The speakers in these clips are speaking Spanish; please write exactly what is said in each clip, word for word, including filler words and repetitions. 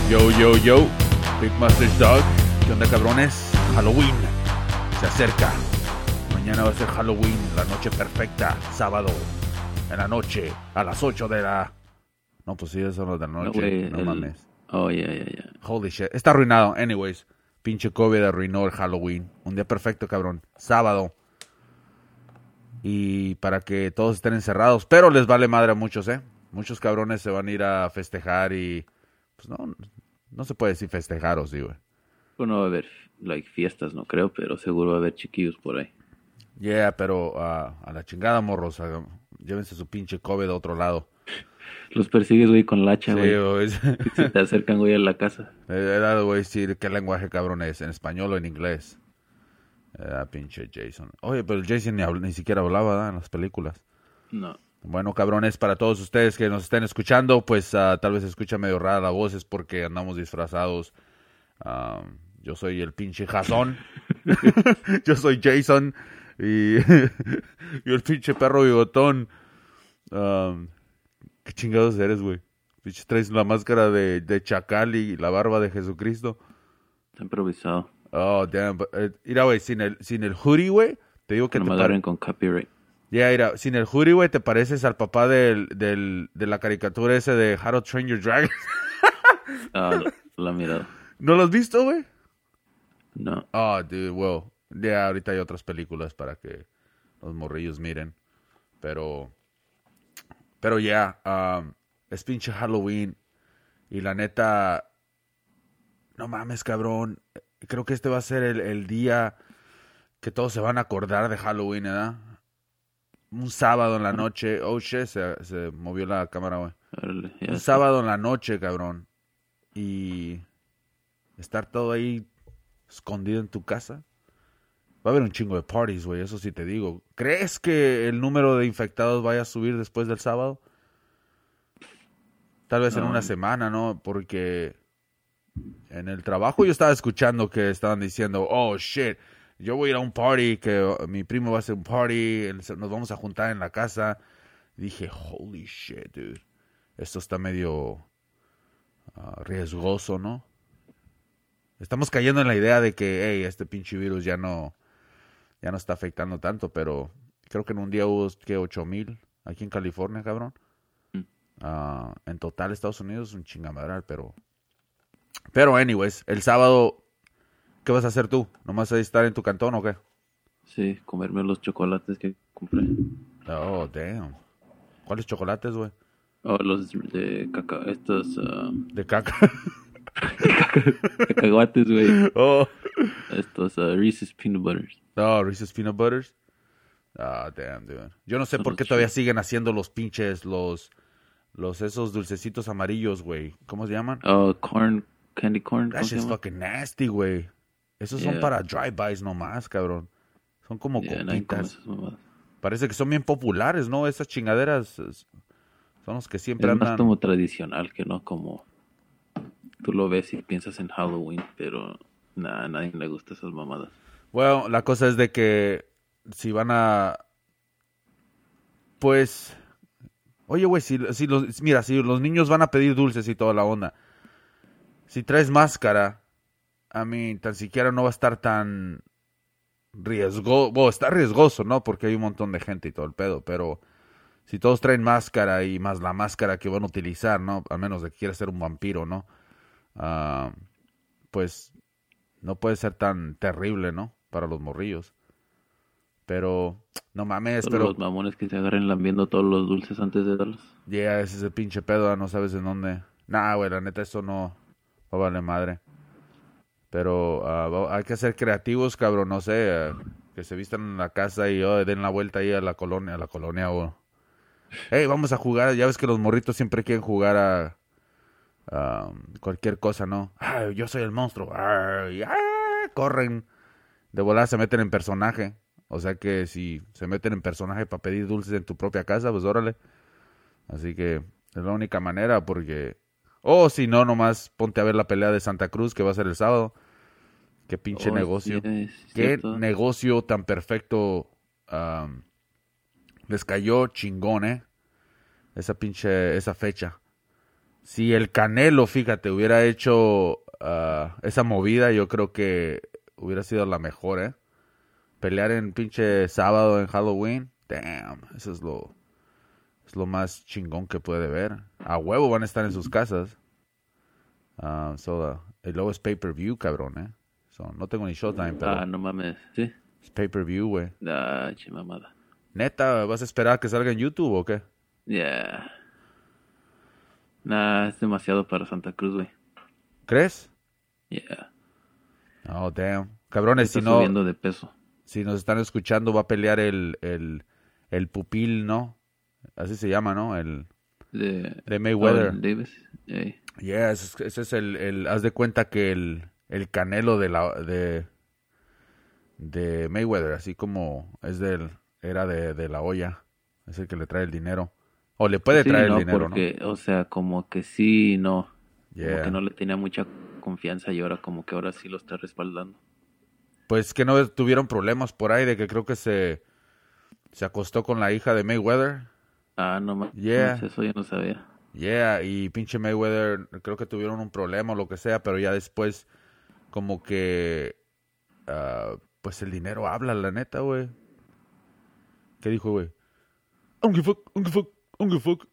Yo, yo, yo, Big Master's Dog. ¿Qué onda, cabrones? Halloween se acerca. Mañana va a ser Halloween, la noche perfecta. Sábado, en la noche, a las ocho de la... No, pues sí, eso es de la noche. No, wey, no el... mames. Oh, yeah, yeah, yeah. Holy shit. Está arruinado. Anyways, pinche COVID arruinó el Halloween. Un día perfecto, cabrón. Sábado. Y para que todos estén encerrados. Pero les vale madre a muchos, ¿eh? Muchos cabrones se van a ir a festejar y... Pues no, no se puede decir festejar, o sí, güey. Bueno, va a haber, like, fiestas, no creo, pero seguro va a haber chiquillos por ahí. Yeah, pero uh, a la chingada, morros. Uh, llévense su pinche COVID a otro lado. Los persigues, güey, con la hacha, güey. Sí, güey. Se te acercan, güey, a la casa. He dado, güey, decir qué lenguaje, cabrón, es. ¿En español o en inglés? Ah, pinche Jason. Oye, pero el Jason ni, habl- ni siquiera hablaba, ¿verdad? En las películas. No. Bueno, cabrones, para todos ustedes que nos estén escuchando, pues uh, tal vez se escucha medio rara la voz, es porque andamos disfrazados. Um, yo soy el pinche Jason. Yo soy Jason. Y, y el pinche perro bigotón. Um, ¿Qué chingados eres, güey? Pinche traes la máscara de, de chacal y la barba de Jesucristo. Está improvisado. Oh, damn. Uh, mira, güey, sin el, sin el hoodie, güey, te digo que no te me agarren con copyright. Ya, yeah, mira, sin el hoodie, güey, te pareces al papá del, del, de la caricatura ese de How to Train Your Dragon. Ah, lo, lo he mirado. ¿No lo has visto, güey? No. Oh, dude, well, ya yeah, ahorita hay otras películas para que los morrillos miren. Pero, pero ya, yeah, um, es pinche Halloween. Y la neta, no mames, cabrón. Creo que este va a ser el, el día que todos se van a acordar de Halloween, ¿verdad? Un sábado en la noche. Oh, shit, se, se movió la cámara, güey. Un está. sábado en la noche, cabrón. Y estar todo ahí escondido en tu casa. Va a haber un chingo de parties, güey, eso sí te digo. ¿Crees que el número de infectados vaya a subir después del sábado? Tal vez no. En una semana, ¿no? Porque en el trabajo yo estaba escuchando que estaban diciendo, oh, shit, yo voy a ir a un party, que mi primo va a hacer un party, nos vamos a juntar en la casa. Dije, holy shit, dude. Esto está medio uh, riesgoso, ¿no? Estamos cayendo en la idea de que, hey, este pinche virus ya no, ya no está afectando tanto, pero creo que en un día hubo, ¿qué? ocho mil aquí en California, cabrón. Mm. Uh, en total, Estados Unidos es un chingamadral, pero... Pero, anyways, el sábado... ¿Qué vas a hacer tú? ¿Nomás a estar en tu cantón o qué? Sí, comerme los chocolates que compré. Oh, damn. ¿Cuáles chocolates, güey? Oh, los de caca... Estos... Uh... ¿De caca? Cacahuates, güey. Oh. Estos uh, Reese's Peanut Butters. Oh, Reese's Peanut Butters. Ah, oh, damn, dude. Yo no sé Son por qué todavía siguen haciendo los pinches, los... Los esos dulcecitos amarillos, güey. ¿Cómo se llaman? Oh, corn... Candy corn. That shit's fucking nasty, güey. Esos yeah. son para drive-bys nomás, cabrón. Son como yeah, copitas. Parece que son bien populares, ¿no? Esas chingaderas son los que siempre es andan... Es más como tradicional que no como... Tú lo ves y piensas en Halloween, pero nada, a nadie le gusta esas mamadas. Bueno, la cosa es de que si van a... Pues... Oye, güey, si, si los... mira, si los niños van a pedir dulces y toda la onda, si traes máscara... A mí, tan siquiera no va a estar tan riesgoso. Bueno, está riesgoso, ¿no? Porque hay un montón de gente y todo el pedo. Pero si todos traen máscara y más la máscara que van a utilizar, ¿no? A menos de que quieras ser un vampiro, ¿no? Uh, pues no puede ser tan terrible, ¿no? Para los morrillos. Pero, no mames, Todos pero... los mamones que se agarren lambiendo todos los dulces antes de darlos. Ya, yeah, ese es el pinche pedo, no sabes en dónde. Nah, güey, la neta, eso no va a valer madre. Pero uh, hay que ser creativos, cabrón, no sé, uh, que se vistan en la casa y oh, den la vuelta ahí a la colonia, a la colonia o... Hey, vamos a jugar, ya ves que los morritos siempre quieren jugar a, a cualquier cosa, ¿no? Ah, yo soy el monstruo, ah, y, ah, corren, de volada se meten en personaje, o sea que si se meten en personaje para pedir dulces en tu propia casa, pues órale. Así que es la única manera porque... O oh, si no, nomás ponte a ver la pelea de Santa Cruz que va a ser el sábado. Qué pinche oh, negocio. Sí, es Qué cierto. Negocio tan perfecto. Um, les cayó chingón, ¿eh? Esa pinche, esa fecha. Si el Canelo, fíjate, hubiera hecho uh, esa movida, yo creo que hubiera sido la mejor, ¿eh? Pelear en pinche sábado en Halloween. Damn, eso es lo, es lo más chingón que puede ver. A huevo van a estar en sus casas. Uh, so, uh, y luego es pay-per-view, cabrón, ¿eh? So, no tengo ni Showtime, pero Ah, no mames. Sí. es pay-per-view, güey. Ah, che mamada. ¿Neta? ¿Vas a esperar a que salga en YouTube o qué? Yeah. Nah, es demasiado para Santa Cruz, güey. ¿Crees? Yeah. Oh, damn. Cabrones, Está si no, subiendo de peso. si nos están escuchando, va a pelear el, el, el pupil, ¿no? Así se llama, ¿no? El De, de Mayweather. Oh, Davis. Hey. Yeah, ese, es- ese es el, el, haz de cuenta que el, el Canelo de la, de, de Mayweather, así como es del, era de, de la olla, es el que le trae el dinero. O le puede Sí, traer no, el dinero, porque, o sea, como que sí, no. ¿no? Como Yeah. que no le tenía mucha confianza y ahora como que ahora sí lo está respaldando. Pues que no tuvieron problemas por ahí de que creo que se, se acostó con la hija de Mayweather. Ah, no mames, Yeah. eso yo no sabía. Yeah, y pinche Mayweather, creo que tuvieron un problema o lo que sea, pero ya después como que, ah, pues el dinero habla, la neta, güey. ¿Qué dijo, güey? I don't give a fuck, I don't give a fuck, I don't give a fuck.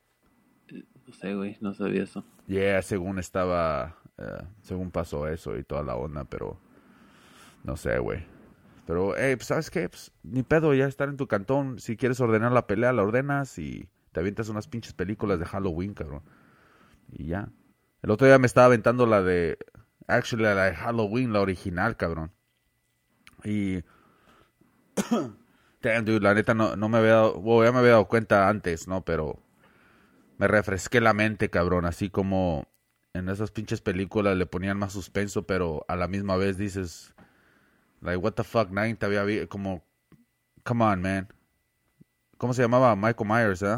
No sé, güey, no sabía eso. Yeah, según estaba, eh, según pasó eso y toda la onda, pero no sé, güey. Pero, hey, pues, ¿sabes qué? Pues, ni pedo, ya estar en tu cantón. Si quieres ordenar la pelea, la ordenas y te avientas unas pinches películas de Halloween, cabrón. Y ya. El otro día me estaba aventando la de, actually, la de Halloween, la original, cabrón. Y, damn, dude, la neta no, no me había dado, bueno, ya me había dado cuenta antes, ¿no? Pero me refresqué la mente, cabrón. Así como en esas pinches películas le ponían más suspenso, pero a la misma vez dices, like, what the fuck, nadie te había visto, como, come on, man. ¿Cómo se llamaba? Michael Myers, ¿eh?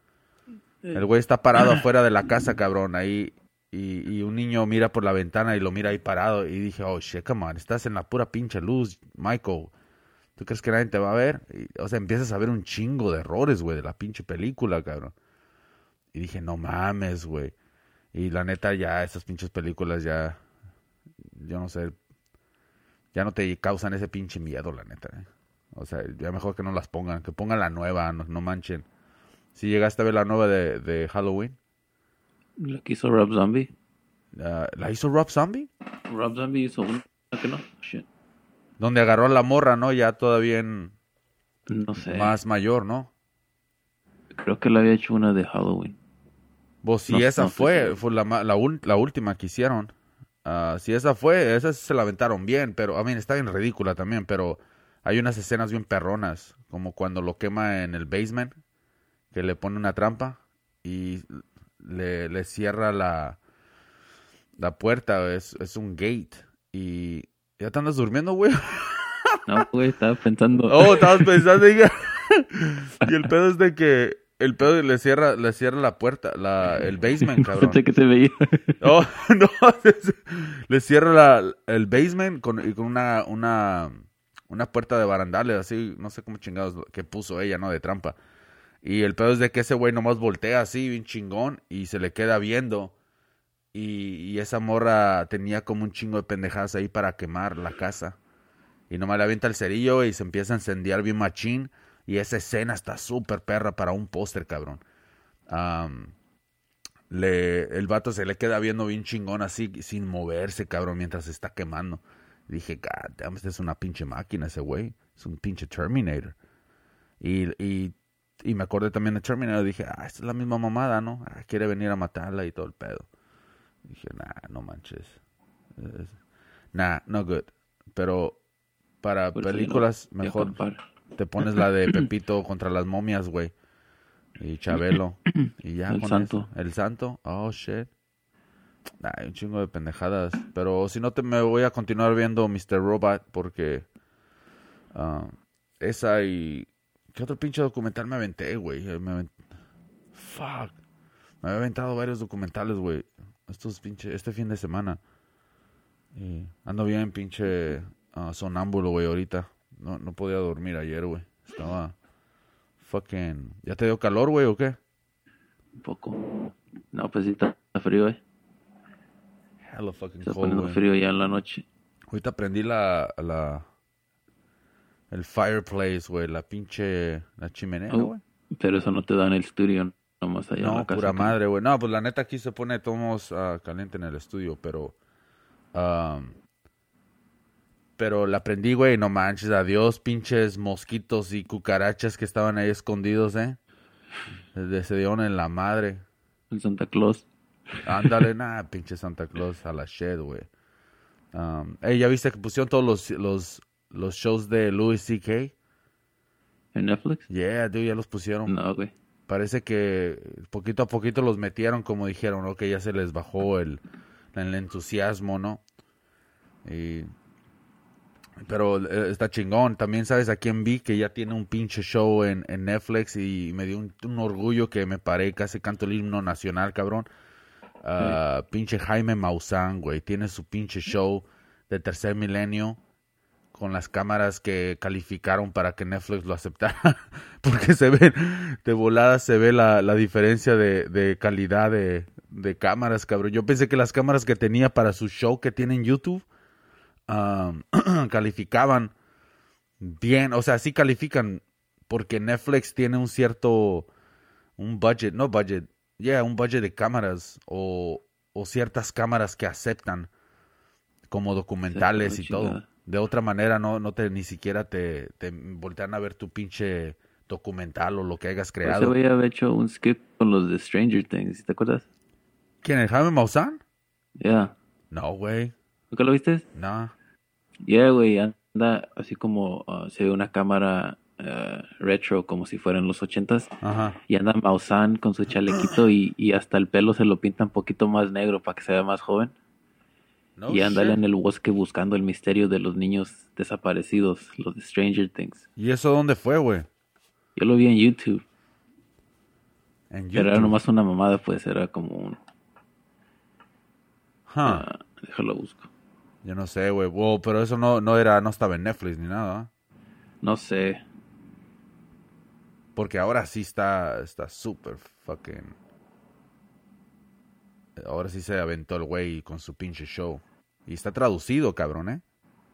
El güey está parado afuera de la casa, cabrón, ahí, y, y un niño mira por la ventana y lo mira ahí parado, y dije, oh, shit, come on, estás en la pura pinche luz, Michael. ¿Tú crees que nadie te va a ver? Y, o sea, empiezas a ver un chingo de errores, güey, de la pinche película, cabrón. Y dije, no mames, güey. Y la neta, ya, esas pinches películas ya, yo no sé, ya no te causan ese pinche miedo, la neta, ¿eh? O sea, ya mejor que no las pongan, que pongan la nueva, no, no manchen. Si llegaste a ver la nueva de, de Halloween, ¿La que hizo Rob Zombie? uh, ¿la hizo Rob Zombie? Rob Zombie hizo una que no. Shit. Donde agarró a la morra, ¿no? Ya todavía en No sé. más mayor, ¿no? Creo que le había hecho una de Halloween. Pues si No, esa no estoy fue, seguro. fue la, ma- la, ul- la última que hicieron. Ah, si esa fue, esa se la aventaron bien, pero, a mí está bien ridícula también, pero hay unas escenas bien perronas, como cuando lo quema en el basement, que le pone una trampa y le, le cierra la, la puerta, es, es un gate, y ya te andas durmiendo, güey. No, güey, estaba pensando. Oh, estabas pensando, hija. Y el pedo es de que el pedo le cierra, le cierra la puerta, la, el basement, cabrón. Pensé que te veía. Oh, no, le cierra la, el basement con, y con una, una, una puerta de barandales, así, no sé cómo chingados que puso ella, ¿no? De trampa. Y el pedo es de que ese güey nomás voltea así, bien chingón, y se le queda viendo. Y, y esa morra tenía como un chingo de pendejadas ahí para quemar la casa. Y nomás le avienta el cerillo y se empieza a incendiar bien machín. Y esa escena está súper perra para un póster, cabrón. Um, le, el vato se le queda viendo bien chingón así, sin moverse, cabrón, mientras se está quemando. Dije, God damn, este es una pinche máquina ese güey. Es un pinche Terminator. Y, y, y me acordé también de Terminator. Dije, ah, esta es la misma mamada, ¿no? Ah, quiere venir a matarla y todo el pedo. Dije, nah, no manches. Es- nah, no good. Pero para Por eso yo películas, no voy a mejor acampar. te pones la de Pepito contra las momias, güey. Y Chabelo. Y ya El con Santo. eso. El Santo. Oh, shit. Nah, hay un chingo de pendejadas. Pero si no, te me voy a continuar viendo mister Robot porque ah, esa y... ¿Qué otro pinche documental me aventé, güey? Me avent- Fuck. Me había aventado varios documentales, güey. Estos pinche... Este fin de semana. Y ando bien pinche ah, sonámbulo, güey, ahorita. No, no podía dormir ayer, güey. Estaba... Fucking... ¿Ya te dio calor, güey, o qué? Un poco. No, pues sí, está frío, eh. Hella fucking Está cold, poniendo güey. frío ya en la noche. Ahorita prendí la, la, el fireplace, güey, la pinche, la chimenea, Oh, güey. pero eso no te da en el estudio, nomás allá en la No, casa. pura que- madre, güey. No, pues la neta aquí se pone tomos ah, caliente en el estudio, pero... am, pero la prendí, güey, no manches, adiós, pinches mosquitos y cucarachas que estaban ahí escondidos, ¿eh? Desde se dieron en la madre. El Santa Claus. Ándale, nada, pinche Santa Claus a la shit, güey. Um, ey, ¿ya viste que pusieron todos los, los, los shows de Louis C K? ¿En Netflix? Yeah, dude, ya los pusieron. No, güey. Parece que poquito a poquito los metieron, como dijeron, ¿no? Que ya se les bajó el, el entusiasmo, ¿no? Y... Pero eh, está chingón. También sabes a quién vi que ya tiene un pinche show en, en Netflix y me dio un, un orgullo que me paré y casi canto el himno nacional, cabrón. Uh, pinche Jaime Maussan, güey. Tiene su pinche show de tercer milenio con las cámaras que calificaron para que Netflix lo aceptara. Porque se ve, de volada se ve la, la diferencia de, de calidad de, de cámaras, cabrón. Yo pensé que las cámaras que tenía para su show que tiene en YouTube um, calificaban bien. O sea, sí califican porque Netflix tiene un cierto, un budget, no budget, yeah, un budget de cámaras o, o ciertas cámaras que aceptan como documentales Sí, y chingada. todo. De otra manera no, no te ni siquiera te, te voltean a ver tu pinche documental o lo que hayas Ese creado. güey había hecho un skip con los de Stranger Things, ¿te acuerdas? ¿Quién, el Jaime Maussan? Ya. No, güey. ¿Nunca lo viste? No. Yeah, güey, anda así como uh, se ve una cámara uh, retro como si fueran los ochentas Ajá. y anda Maussan con su chalequito y, y hasta el pelo se lo pinta un poquito más negro para que se vea más joven. No y anda shit. en el bosque buscando el misterio de los niños desaparecidos, los de Stranger Things. ¿Y eso dónde fue, güey? Yo lo vi en YouTube, En YouTube. pero era nomás una mamada, pues era como un... Huh. ah, déjalo busco. Yo no sé, güey. Wow, pero eso no, no era, no estaba en Netflix ni nada. ¿eh? No sé. Porque ahora sí está, está súper fucking... Ahora sí se aventó el güey con su pinche show. Y está traducido, cabrón, ¿eh?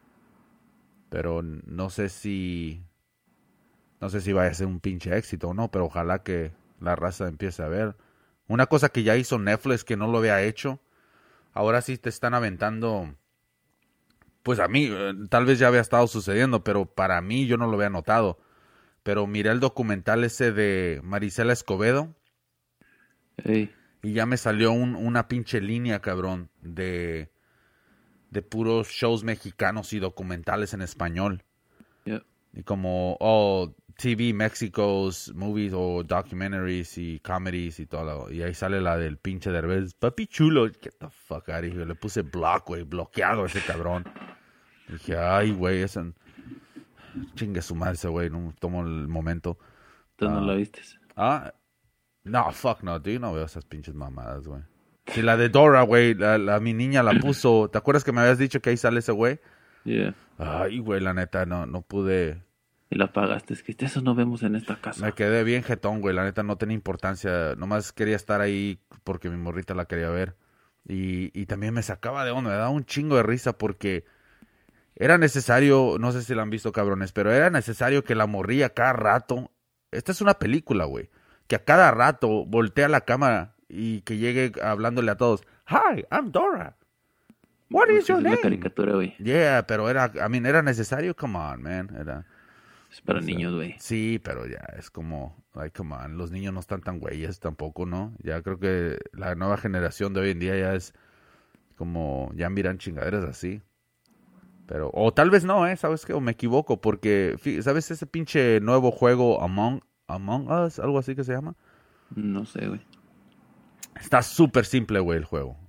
Pero no sé si... No sé si vaya a ser un pinche éxito o no, pero ojalá que la raza empiece a ver. Una cosa que ya hizo Netflix que no lo había hecho. Ahora sí te están aventando... Pues a mí, eh, tal vez ya había estado sucediendo, pero para mí yo no lo había notado. Pero miré el documental ese de Marisela Escobedo Hey, y ya me salió un, una pinche línea, cabrón, de, de puros shows mexicanos y documentales en español. yeah. Y como, oh, T V, Mexico's movies o documentaries y comedies y todo. Y ahí sale la del pinche Derbez. Papi chulo. Get the fuck out of here. Le puse block, güey. Bloqueado a ese cabrón. Dije, ay, güey, ese... Chingue su madre ese güey. No tomo el momento. ¿Tú no Ah. la viste? Ah, no, fuck no, dude. No veo esas pinches mamadas, güey. Si la de Dora, güey, la, la- mi niña la puso. ¿Te acuerdas que me habías dicho que ahí sale ese güey? Yeah. Ay, güey, la neta, no, no pude... Y la pagaste. Es que eso no vemos en esta casa. Me quedé bien jetón, güey. La neta no tenía importancia. Nomás quería estar ahí porque mi morrita la quería ver. Y, y también me sacaba de onda. Me daba un chingo de risa porque era necesario, no sé si la han visto, cabrones, pero era necesario que la morría cada rato. Esta es una película, güey. Que a cada rato voltea la cámara y que llegue hablándole a todos. Hi, I'm Dora. What is Esa your es la name? caricatura, güey. Yeah, pero era, I mean, era necesario. Come on, man. Era... Es para O sea, niños, güey. Sí, pero ya es como, like, come on, los niños no están tan güeyes tampoco, ¿no? Ya creo que la nueva generación de hoy en día ya es como, ya miran chingaderas así. Pero, o tal vez no, ¿eh? ¿Sabes qué? O me equivoco, porque, fí- ¿sabes ese pinche nuevo juego Among, Among Us? Algo así que se llama. No sé, güey. Está súper simple, güey, el juego.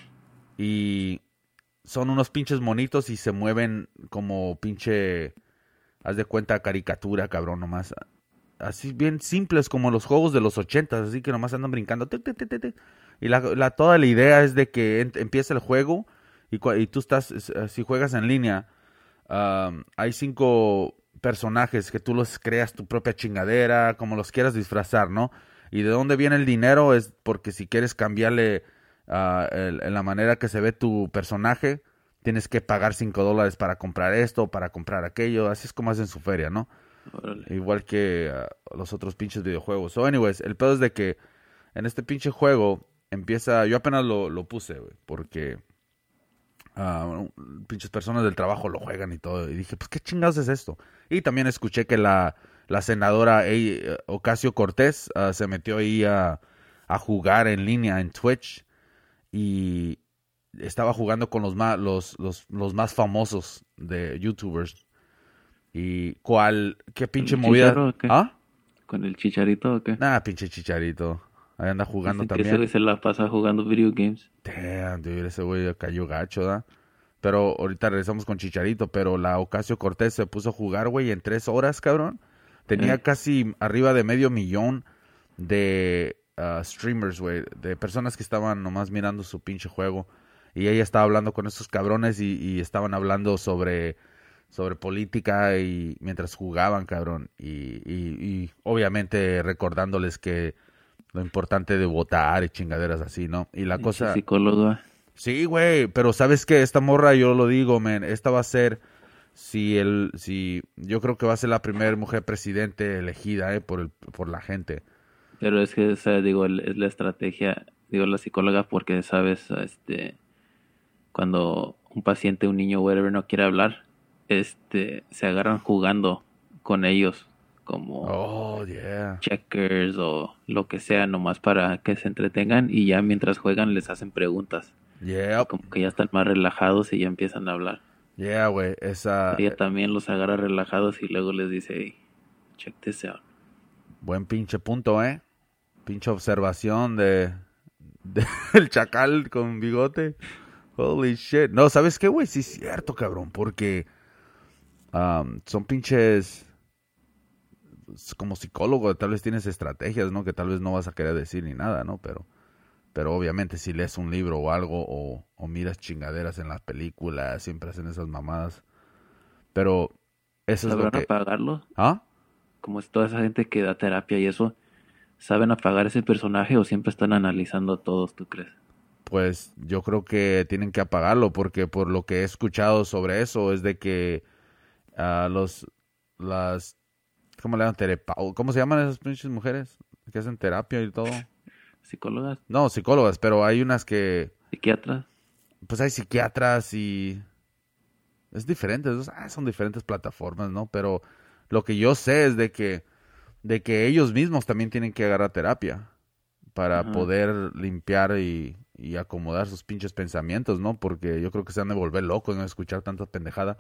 Y son unos pinches monitos y se mueven como pinche... Haz de cuenta caricatura, cabrón, nomás. Así bien simples como los juegos de los ochentas, así que nomás andan brincando. Tic, tic, tic, tic, tic. Y la, la, toda la idea es de que en, empieza el juego y, cua- y tú estás, eh, si juegas en línea, um, hay cinco personajes que tú los creas tu propia chingadera, como los quieras disfrazar, ¿no? Y de dónde viene el dinero es porque si quieres cambiarle uh, el, en la manera que se ve tu personaje, tienes que pagar cinco dólares para comprar esto, para comprar aquello. Así es como hacen su feria, ¿no? Órale. Igual que uh, los otros pinches videojuegos. So, anyways, el pedo es de que en este pinche juego empieza... Yo apenas lo, lo puse, güey, porque uh, pinches personas del trabajo lo juegan y todo. Y dije, pues, ¿qué chingados es esto? Y también escuché que la, la senadora eh, Ocasio-Cortez uh, se metió ahí a, a jugar en línea en Twitch. Y estaba jugando con los más, los, los, los más famosos de YouTubers. Y cuál, qué pinche ¿Con el movida. Chicharo o qué? ¿Ah? ¿Con el Chicharito o qué? Nah, pinche Chicharito. Ahí anda jugando Dicen que también. ese güey se la pasa jugando video games. Damn, dude, ese güey cayó gacho, ¿da? Pero ahorita regresamos con Chicharito. Pero la Ocasio-Cortez se puso a jugar, güey, en tres horas, cabrón. Tenía Eh. casi arriba de medio millón de uh, streamers, güey. De personas que estaban nomás mirando su pinche juego. Y ella estaba hablando con estos cabrones y, y estaban hablando sobre, sobre política y mientras jugaban, cabrón. Y, y, y obviamente recordándoles que lo importante de votar y chingaderas así, ¿no? Y la Pinche cosa... psicólogo. Sí, güey, pero ¿sabes qué? Esta morra, yo lo digo, man, esta va a ser... Si el, si yo creo que va a ser la primera mujer presidente elegida, eh, por el, por la gente. Pero es que, o sea, digo, el- es la estrategia, digo, la psicóloga, porque, sabes, este, cuando un paciente, un niño, whatever, no quiere hablar, este, se agarran jugando con ellos, como Oh, yeah. checkers o lo que sea, nomás para que se entretengan y ya mientras juegan les hacen preguntas. Yeah, Como que ya están más relajados y ya empiezan a hablar. yeah, güey. Esa, Ella también los agarra relajados y luego les dice, hey, check this out. buen pinche punto, ¿eh? Pinche observación de, de el chacal con bigote. Holy shit. No, ¿sabes qué, güey? Sí es cierto, cabrón, porque um, son pinches como psicólogo, tal vez tienes estrategias, ¿no? Que tal vez no vas a querer decir ni nada, ¿no? Pero, pero obviamente si lees un libro o algo o, o miras chingaderas en las películas, siempre hacen esas mamadas. Pero eso es lo ¿Sabrán que... apagarlo? ¿Ah? Como es toda esa gente que da terapia y eso, ¿saben apagar ese personaje o siempre están analizando a todos, tú crees? Pues yo creo que tienen que apagarlo porque por lo que he escuchado sobre eso es de que uh, los las ¿cómo le llaman? Terapau- ¿Cómo se llaman esas pinches mujeres que hacen terapia y todo? ¿Psicólogas? No, psicólogas, pero hay unas que ¿Psiquiatras? pues hay psiquiatras y es diferente, es- ah, son diferentes plataformas, ¿no? Pero lo que yo sé es de que de que ellos mismos también tienen que agarrar terapia para Ajá. poder limpiar y, y acomodar sus pinches pensamientos, ¿no? Porque yo creo que se han de volver locos, ¿no? Escuchar tanta pendejada.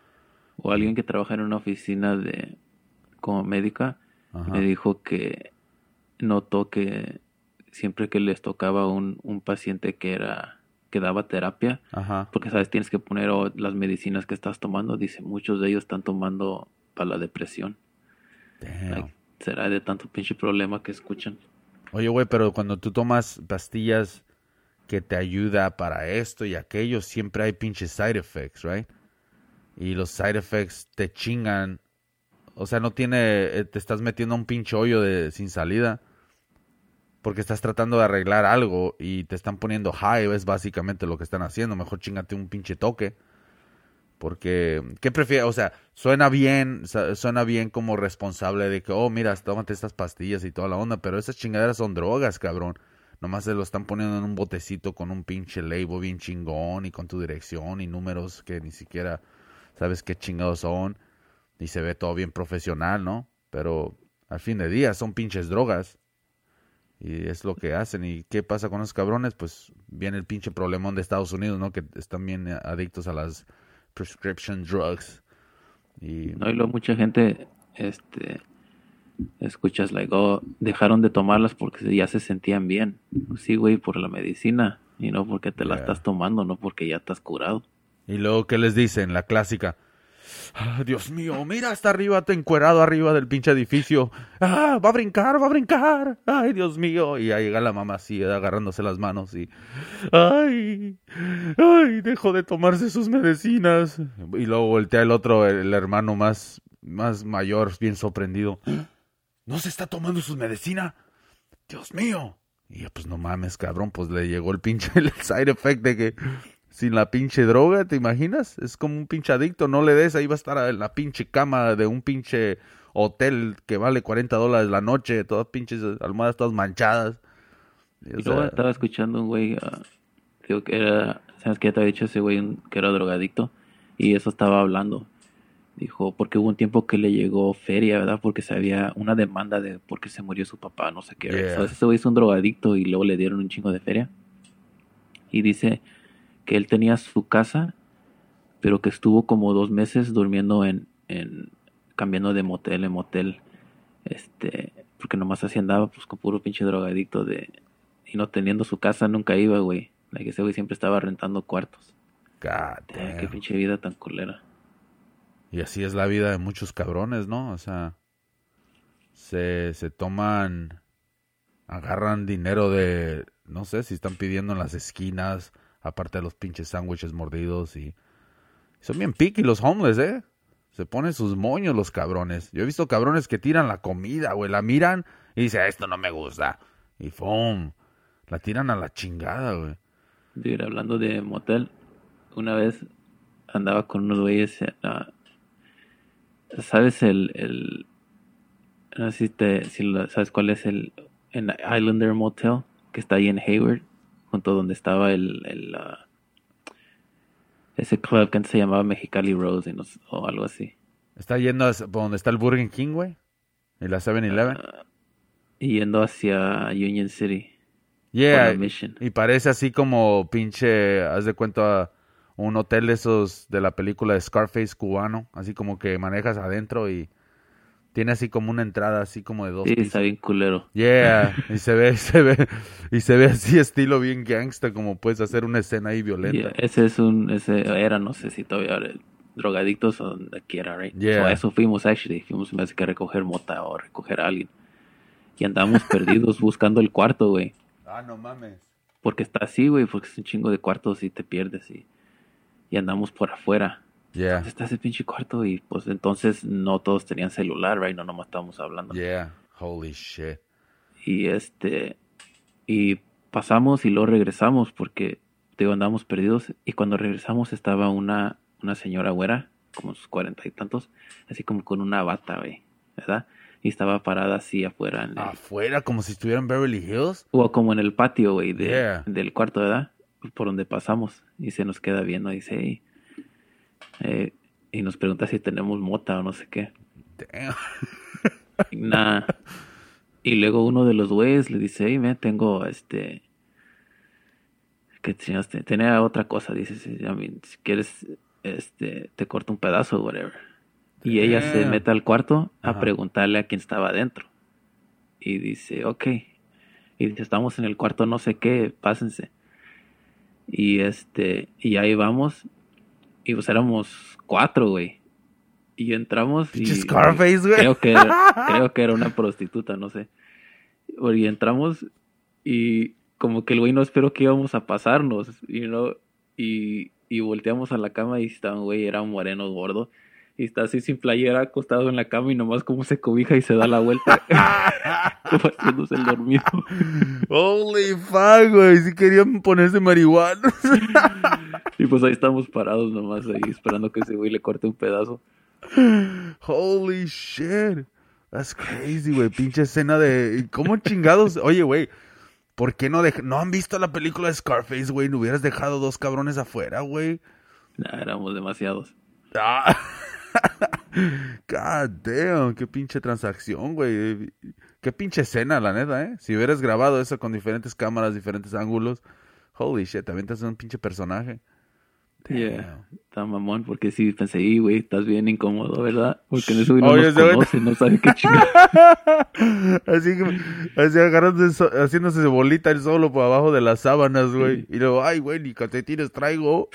O alguien que trabaja en una oficina de como médica Ajá. me dijo que notó que siempre que les tocaba un, un paciente que era que daba terapia, Ajá. porque sabes, tienes que poner oh, las medicinas que estás tomando, dice, muchos de ellos están tomando para la depresión. Damn. Like, será de tanto pinche problema que escuchan. Oye, güey, pero cuando tú tomas pastillas que te ayuda para esto y aquello, siempre hay pinches side effects, right? Y los side effects te chingan. O sea, no tiene... eh, te estás metiendo a un pinche hoyo de, sin salida. Porque estás tratando de arreglar algo y te están poniendo high, es básicamente lo que están haciendo. Mejor chingate un pinche toque. Porque, ¿qué prefieres? O sea, suena bien, su- suena bien como responsable de que, oh, mira, tómate estas pastillas y toda la onda, pero esas chingaderas son drogas, cabrón. Nomás se lo están poniendo en un botecito con un pinche label bien chingón y con tu dirección y números que ni siquiera sabes qué chingados son. Y se ve todo bien profesional, ¿no? Pero al fin de día son pinches drogas. Y es lo que hacen. ¿Y qué pasa con esos cabrones? Pues viene el pinche problemón de Estados Unidos, ¿no? Que están bien adictos a las prescription drugs. Y No, y luego mucha gente, este, escuchas, like, oh, dejaron de tomarlas porque ya se sentían bien. Sí, güey, por la medicina, y no porque te la Yeah. estás tomando, no porque ya estás curado. Y luego, ¿qué les dicen? La clásica. Ah, Dios mío, mira hasta arriba, te encuerado arriba del pinche edificio. Ah, va a brincar, va a brincar. Ay, Dios mío. Y ahí llega la mamá así, agarrándose las manos y... Ay, ay, dejó de tomarse sus medicinas. Y luego voltea el otro, el hermano más, más mayor, bien sorprendido. ¿No se está tomando sus medicinas? Dios mío. Y yo, pues no mames, cabrón, pues le llegó el pinche el side effect de que sin la pinche droga, ¿te imaginas? Es como un pinche adicto, no le des, ahí va a estar en la pinche cama de un pinche hotel que vale cuarenta dólares la noche, todas pinches almohadas todas manchadas. Y, y luego sea, estaba escuchando un güey, uh, digo que era, ¿sabes qué te había dicho ese güey un, que era drogadicto? Y eso estaba hablando. Dijo, porque hubo un tiempo que le llegó feria, ¿verdad? Porque se había una demanda de porque se murió su papá, no sé qué. Yeah. Entonces ese güey es un drogadicto y luego le dieron un chingo de feria. Y dice que él tenía su casa, pero que estuvo como dos meses durmiendo en, en cambiando de motel en motel, este, porque nomás así andaba, pues con puro pinche drogadicto de, y no teniendo su casa nunca iba, güey. Like, ese güey siempre estaba rentando cuartos. God damn. Qué pinche vida tan culera. Y así es la vida de muchos cabrones, ¿no? O sea, se, se toman, agarran dinero de, no sé, si están pidiendo en las esquinas, aparte de los pinches sándwiches mordidos y son bien picky los homeless, ¿eh? Se ponen sus moños los cabrones. Yo he visto cabrones que tiran la comida, güey, la miran y dicen, esto no me gusta. Y ¡fum! La tiran a la chingada, güey. Dude, hablando de motel, una vez andaba con unos güeyes, uh, ¿sabes el, el, no sé si, te, si lo, sabes cuál es el, en Islander Motel, que está ahí en Hayward, junto donde estaba el, el uh, ese club que antes se llamaba Mexicali Rose no, o algo así. ¿Está yendo a por donde está el Burger King, güey? ¿Y la seven eleven? Uh, yendo hacia Union City. Yeah, y parece así como pinche, haz de cuenta, un hotel de esos de la película de Scarface cubano, así como que manejas adentro y tiene así como una entrada así como de dos sí, pisos. Está bien culero. Yeah, y se ve, se ve, y se ve así estilo bien gangsta, como puedes hacer una escena ahí violenta. Yeah, ese es un, ese era, no sé si todavía ahora, drogadictos o donde quiera, right? Yeah. So, a eso fuimos, actually, fuimos me hace que recoger mota o recoger a alguien. Y andamos perdidos buscando el cuarto, güey. Ah, no mames. Porque está así, güey, porque es un chingo de cuartos y te pierdes y, y andamos por afuera. Yeah. ¿Dónde está ese pinche cuarto? Y pues entonces no todos tenían celular, right? No nomás estábamos hablando. Yeah, holy shit. Y este, y pasamos y luego regresamos porque, digo, andamos perdidos. Y cuando regresamos estaba una, una señora güera, como sus cuarenta y tantos, así como con una bata, güey, ¿verdad? Y estaba parada así afuera. En el, ¿Afuera? ¿Como si estuviera en Beverly Hills? O como en el patio, güey, de, yeah. del cuarto, ¿verdad? Por donde pasamos. Y se nos queda viendo y dice, hey, eh, y nos pregunta si tenemos mota o no sé qué. Damn. Nah. Y luego uno de los güeyes le dice, hey, me tengo, este... ¿Qué tenías? Tenía otra cosa, dice, si, I mean, si quieres, este, te corto un pedazo, whatever. Y ella se mete al cuarto a Ajá. preguntarle a quién estaba adentro. Y dice, ok. Y dice, estamos en el cuarto no sé qué, pásense. Y este, y ahí vamos. Y pues éramos cuatro, güey. Y entramos y... Scarface, güey. Creo que era, creo que era una prostituta, no sé. Y entramos y como que el güey no esperó que íbamos a pasarnos. You know? y, y volteamos a la cama y estaba un güey, era un moreno gordo. Y está así sin playera, acostado en la cama y nomás como se cobija y se da la vuelta. Como haciéndose el dormido. Holy fuck, güey. Si querían ponerse marihuana. Y pues ahí estamos parados nomás ahí esperando que ese güey le corte un pedazo. Holy shit. That's crazy, güey. Pinche escena de... ¿Cómo chingados? Oye, güey. ¿Por qué no dej... ¿No han visto la película de Scarface, güey? ¿No hubieras dejado dos cabrones afuera, güey? Nah, éramos demasiados. Ah. God damn, qué pinche transacción, güey. Qué pinche escena, la neta, ¿eh? Si hubieras grabado eso con diferentes cámaras, diferentes ángulos, holy shit, también te haces un pinche personaje. Damn. Yeah, está mamón, porque sí pensé, y güey, estás bien incómodo, ¿verdad? Porque en eso güey no Oye, nos conoce, no sabe qué chingada. Así que, así agarrándose, haciéndose de bolita el solo por abajo de las sábanas, güey. Sí. Y luego, ay, güey, ni calcetines traigo.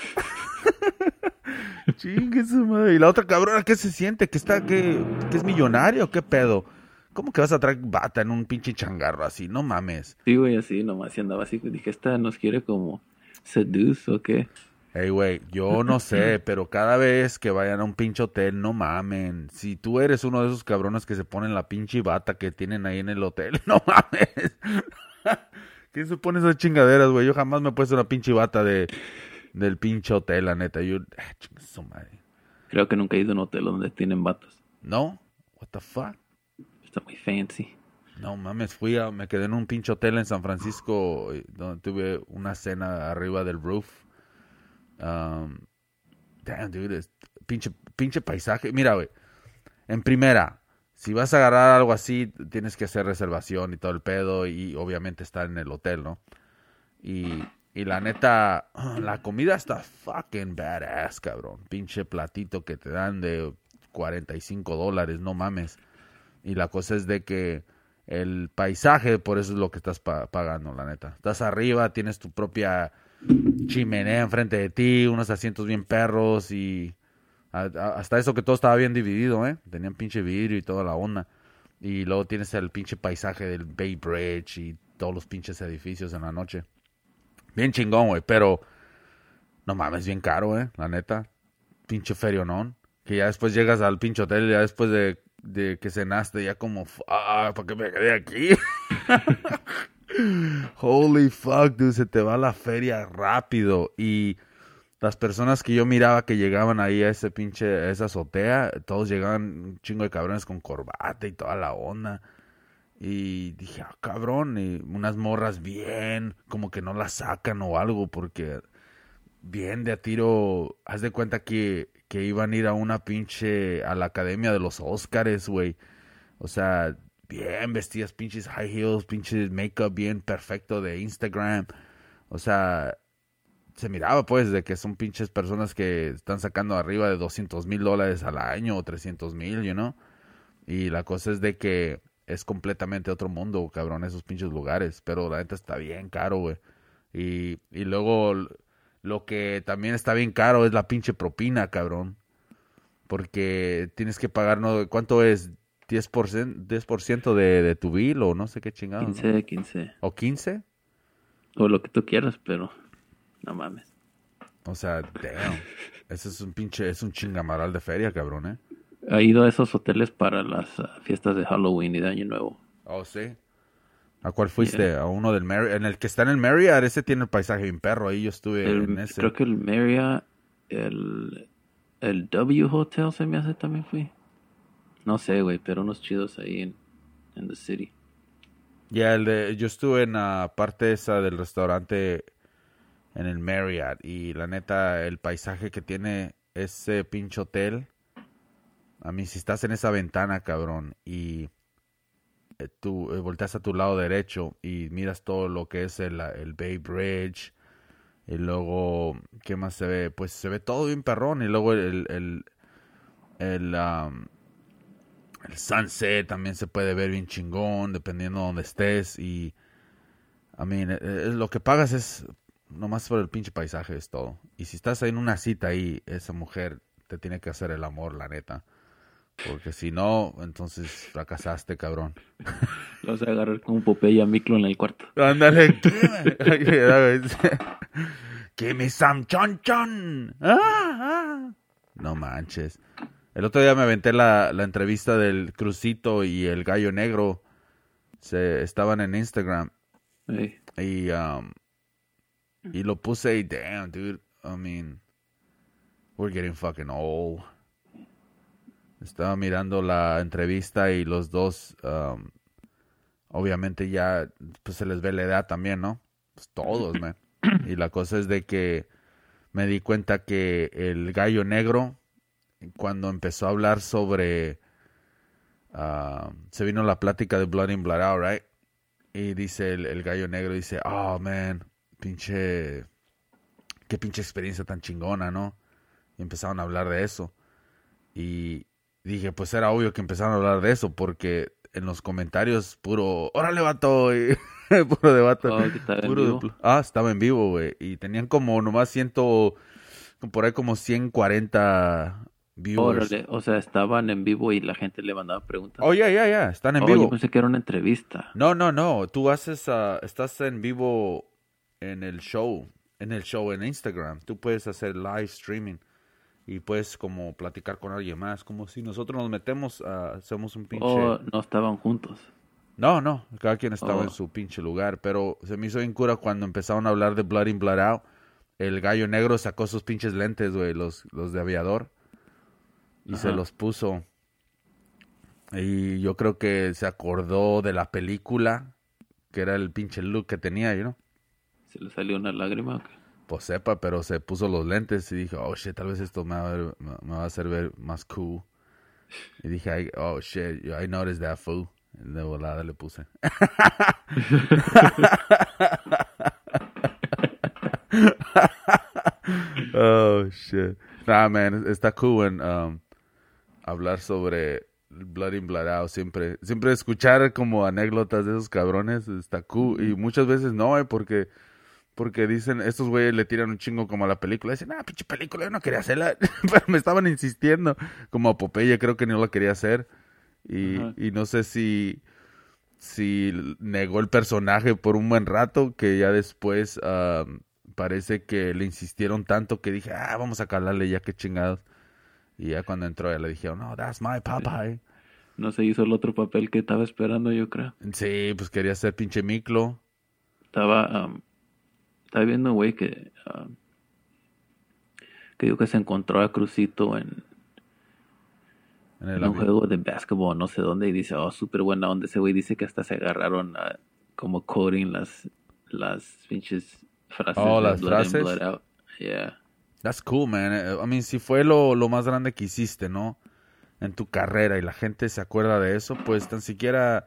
Chingue su madre. Y la otra cabrona, ¿qué se siente? ¿Que está, que, que es millonario? ¿Qué pedo? ¿Cómo que vas a traer bata en un pinche changarro así? No mames. Sí, güey, así nomás. Y andaba así. Dije, ¿esta nos quiere como seduce o qué? Hey, güey, yo no sé, pero cada vez que vayan a un pinche hotel, no mamen. Si tú eres uno de esos cabrones que se ponen la pinche bata que tienen ahí en el hotel, no mames. ¿Quién se pone esas chingaderas, güey? Yo jamás me he puesto una pinche bata de del pinche hotel, la neta. Yo, ah, chinga su madre. Creo que nunca he ido a un hotel donde tienen batas. ¿No? What the fuck? Está muy fancy. No mames, fui a, me quedé en un pinche hotel en San Francisco donde tuve una cena arriba del roof. Um, damn, dude, es, pinche, pinche paisaje. Mira, güey, en primera, si vas a agarrar algo así, tienes que hacer reservación y todo el pedo y obviamente estar en el hotel, ¿no? Y, y la neta, la comida está fucking badass, cabrón. Pinche platito que te dan de cuarenta y cinco dólares, no mames. Y la cosa es de que el paisaje, por eso es lo que estás pa- pagando, la neta. Estás arriba, tienes tu propia chimenea enfrente de ti, unos asientos bien perros y a- a- hasta eso que todo estaba bien dividido, ¿eh? Tenían pinche vidrio y toda la onda. Y luego tienes el pinche paisaje del Bay Bridge y todos los pinches edificios en la noche. Bien chingón, güey, pero no mames, bien caro, ¿eh? La neta. Pinche ferionón. Que ya después llegas al pinche hotel, ya después de de que cenaste, ya como, ah, ¿para qué me quedé aquí? Holy fuck, dude, se te va la feria rápido. Y las personas que yo miraba que llegaban ahí a ese pinche, a esa azotea, todos llegaban un chingo de cabrones con corbata y toda la onda. Y dije, ah, cabrón, y unas morras bien, como que no las sacan o algo, porque bien de a tiro, haz de cuenta que, que iban a ir a una pinche, a la academia de los Óscares, güey. O sea, bien vestidas, pinches high heels, pinches make-up bien perfecto de Instagram. O sea, se miraba pues de que son pinches personas que están sacando arriba de doscientos mil dólares al año o trescientos mil, you know. Y la cosa es de que es completamente otro mundo, cabrón, esos pinches lugares. Pero la neta está bien caro, güey. Y, y luego lo que también está bien caro es la pinche propina, cabrón. Porque tienes que pagar, ¿no? ¿Cuánto es? diez por ciento, diez por ciento de, de tu bill o no sé qué chingado, ¿no? quince, quince. ¿O quince? O lo que tú quieras, pero no mames. O sea, damn. Ese es un pinche, es un chingamaral de feria, cabrón, ¿eh? He ido a esos hoteles para las uh, fiestas de Halloween y de Año Nuevo. Oh, sí. ¿A cuál fuiste? Yeah. A uno del Marriott. En el que está en el Marriott, ese tiene el paisaje bien perro. Ahí yo estuve El, en ese. creo que el Marriott, el, el W Hotel se me hace también fui. No sé, güey, pero unos chidos ahí en, en the city. Ya, yeah, el de, yo estuve en la parte esa del restaurante en el Marriott. Y la neta, el paisaje que tiene ese pinche hotel. A mí, si estás en esa ventana, cabrón, y eh, tú eh, volteas a tu lado derecho y miras todo lo que es el, el Bay Bridge. Y luego, ¿qué más se ve? Pues se ve todo bien perrón. Y luego el, el, el, um, el sunset también se puede ver bien chingón, dependiendo de donde estés. Y, I mean, eh, lo que pagas es nomás por el pinche paisaje, es todo. Y si estás ahí en una cita ahí, esa mujer te tiene que hacer el amor, la neta. Porque si no, entonces fracasaste, cabrón. Lo vas a agarrar como Popeye a Miklo en el cuarto. Ándale. ¡Que me Sam Chon Chon! ¡Ah, ah! No manches. El otro día me aventé la, la entrevista del Crucito y el Gallo Negro. Se estaban en Instagram. Hey. Y, um, y lo puse y, damn, dude. I mean, we're getting fucking old. Estaba mirando la entrevista y los dos, um, obviamente ya, pues se les ve la edad también, ¿no? Pues todos, man. Y la cosa es de que me di cuenta que el Gallo Negro, cuando empezó a hablar sobre, uh, se vino la plática de Blood In, Blood Out, right? Y dice el, el Gallo Negro, dice, oh, man, pinche, qué pinche experiencia tan chingona, ¿no? Y empezaron a hablar de eso. Y dije, pues era obvio que empezaron a hablar de eso, porque en los comentarios puro, órale, vato, y puro debate. Oh, que estaba puro en vivo. de, ah, estaba en vivo, güey, y tenían como nomás ciento, por ahí como ciento cuarenta viewers. Órale, o sea, estaban en vivo y la gente le mandaba preguntas. Oh, ya, yeah, ya, yeah, ya, yeah. Están en oh, vivo. Yo pensé que era una entrevista. No, no, no, tú haces, uh, estás en vivo en el show, en el show en Instagram, tú puedes hacer live streaming. Y puedes como platicar con alguien más. Como si nosotros nos metemos, uh, hacemos un pinche... Oh, no estaban juntos. No, no, cada quien estaba Oh. en su pinche lugar, pero se me hizo bien cura cuando empezaron a hablar de Blood In, Blood Out. El gallo negro sacó sus pinches lentes, güey, los, los de aviador, y Ajá. se los puso. Y yo creo que se acordó de la película, que era el pinche look que tenía, you know? ¿Se le salió una lágrima o qué? Pues sepa, pero se puso los lentes y dijo, oh shit, tal vez esto me va a, ver- me me va a hacer ver más cool. Y dije, I- oh shit, I noticed that fool. Y de volada le puse. Oh shit. Nah, man, está cool en um, hablar sobre Blood In, Blood Out. Siempre, siempre escuchar como anécdotas de esos cabrones está cool. Y muchas veces no, eh, porque, porque dicen, estos güeyes le tiran un chingo como a la película. Dicen, ah, pinche película, yo no quería hacerla. Pero me estaban insistiendo. Como a Popeye creo que no la quería hacer. Y, Ajá. y no sé si, si negó el personaje por un buen rato, que ya después um, parece que le insistieron tanto que dije, ah, vamos a calarle ya, que chingados. Y ya cuando entró ya le dijeron, no, that's my Popeye. No se hizo el otro papel que estaba esperando, yo creo. Sí, pues quería ser pinche Miklo. Estaba, um, estaba viendo un güey que, um, que dijo que se encontró a Crucito en, En el en un avión. juego de básquetbol, no sé dónde, y dice, oh, súper buena onda. Ese güey dice que hasta se agarraron a, como coding las, las pinches frases Oh, de las Blood In, frases. Blood Out. Yeah. That's cool, man. Eh, I mean, si fue lo, lo más grande que hiciste, ¿no? En tu carrera y la gente se acuerda de eso, pues tan siquiera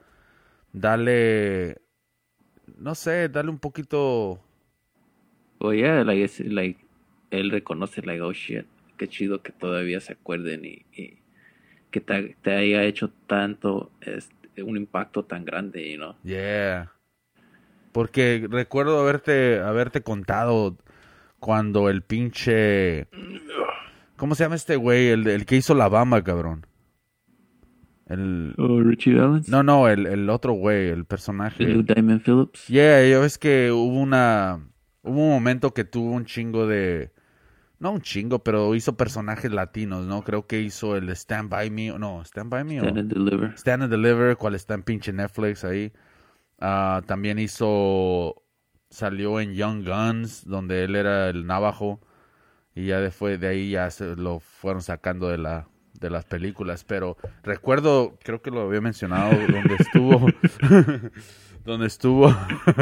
dale, no sé, dale un poquito. Oh, yeah, like, it's, like, él reconoce, like, oh, shit, qué chido que todavía se acuerden y, y que te, te haya hecho tanto, este, un impacto tan grande, you know. Yeah. Porque recuerdo haberte, haberte contado cuando el pinche... ¿Cómo se llama este güey? El, el que hizo La Bamba, cabrón. El... Oh, Richie Valens. No, no, el, el otro güey, el personaje. Lou Diamond Phillips. Yeah, ya ves que hubo una... Hubo un momento que tuvo un chingo de... No un chingo, pero hizo personajes latinos, ¿no? Creo que hizo el Stand By Me... No, Stand By Me Stand o... and Deliver. Stand and Deliver, cual está en pinche Netflix ahí. Ah, también hizo... Salió en Young Guns, donde él era el navajo. Y ya después de ahí ya se lo fueron sacando de la de las películas. Pero recuerdo, creo que lo había mencionado, donde estuvo... donde estuvo...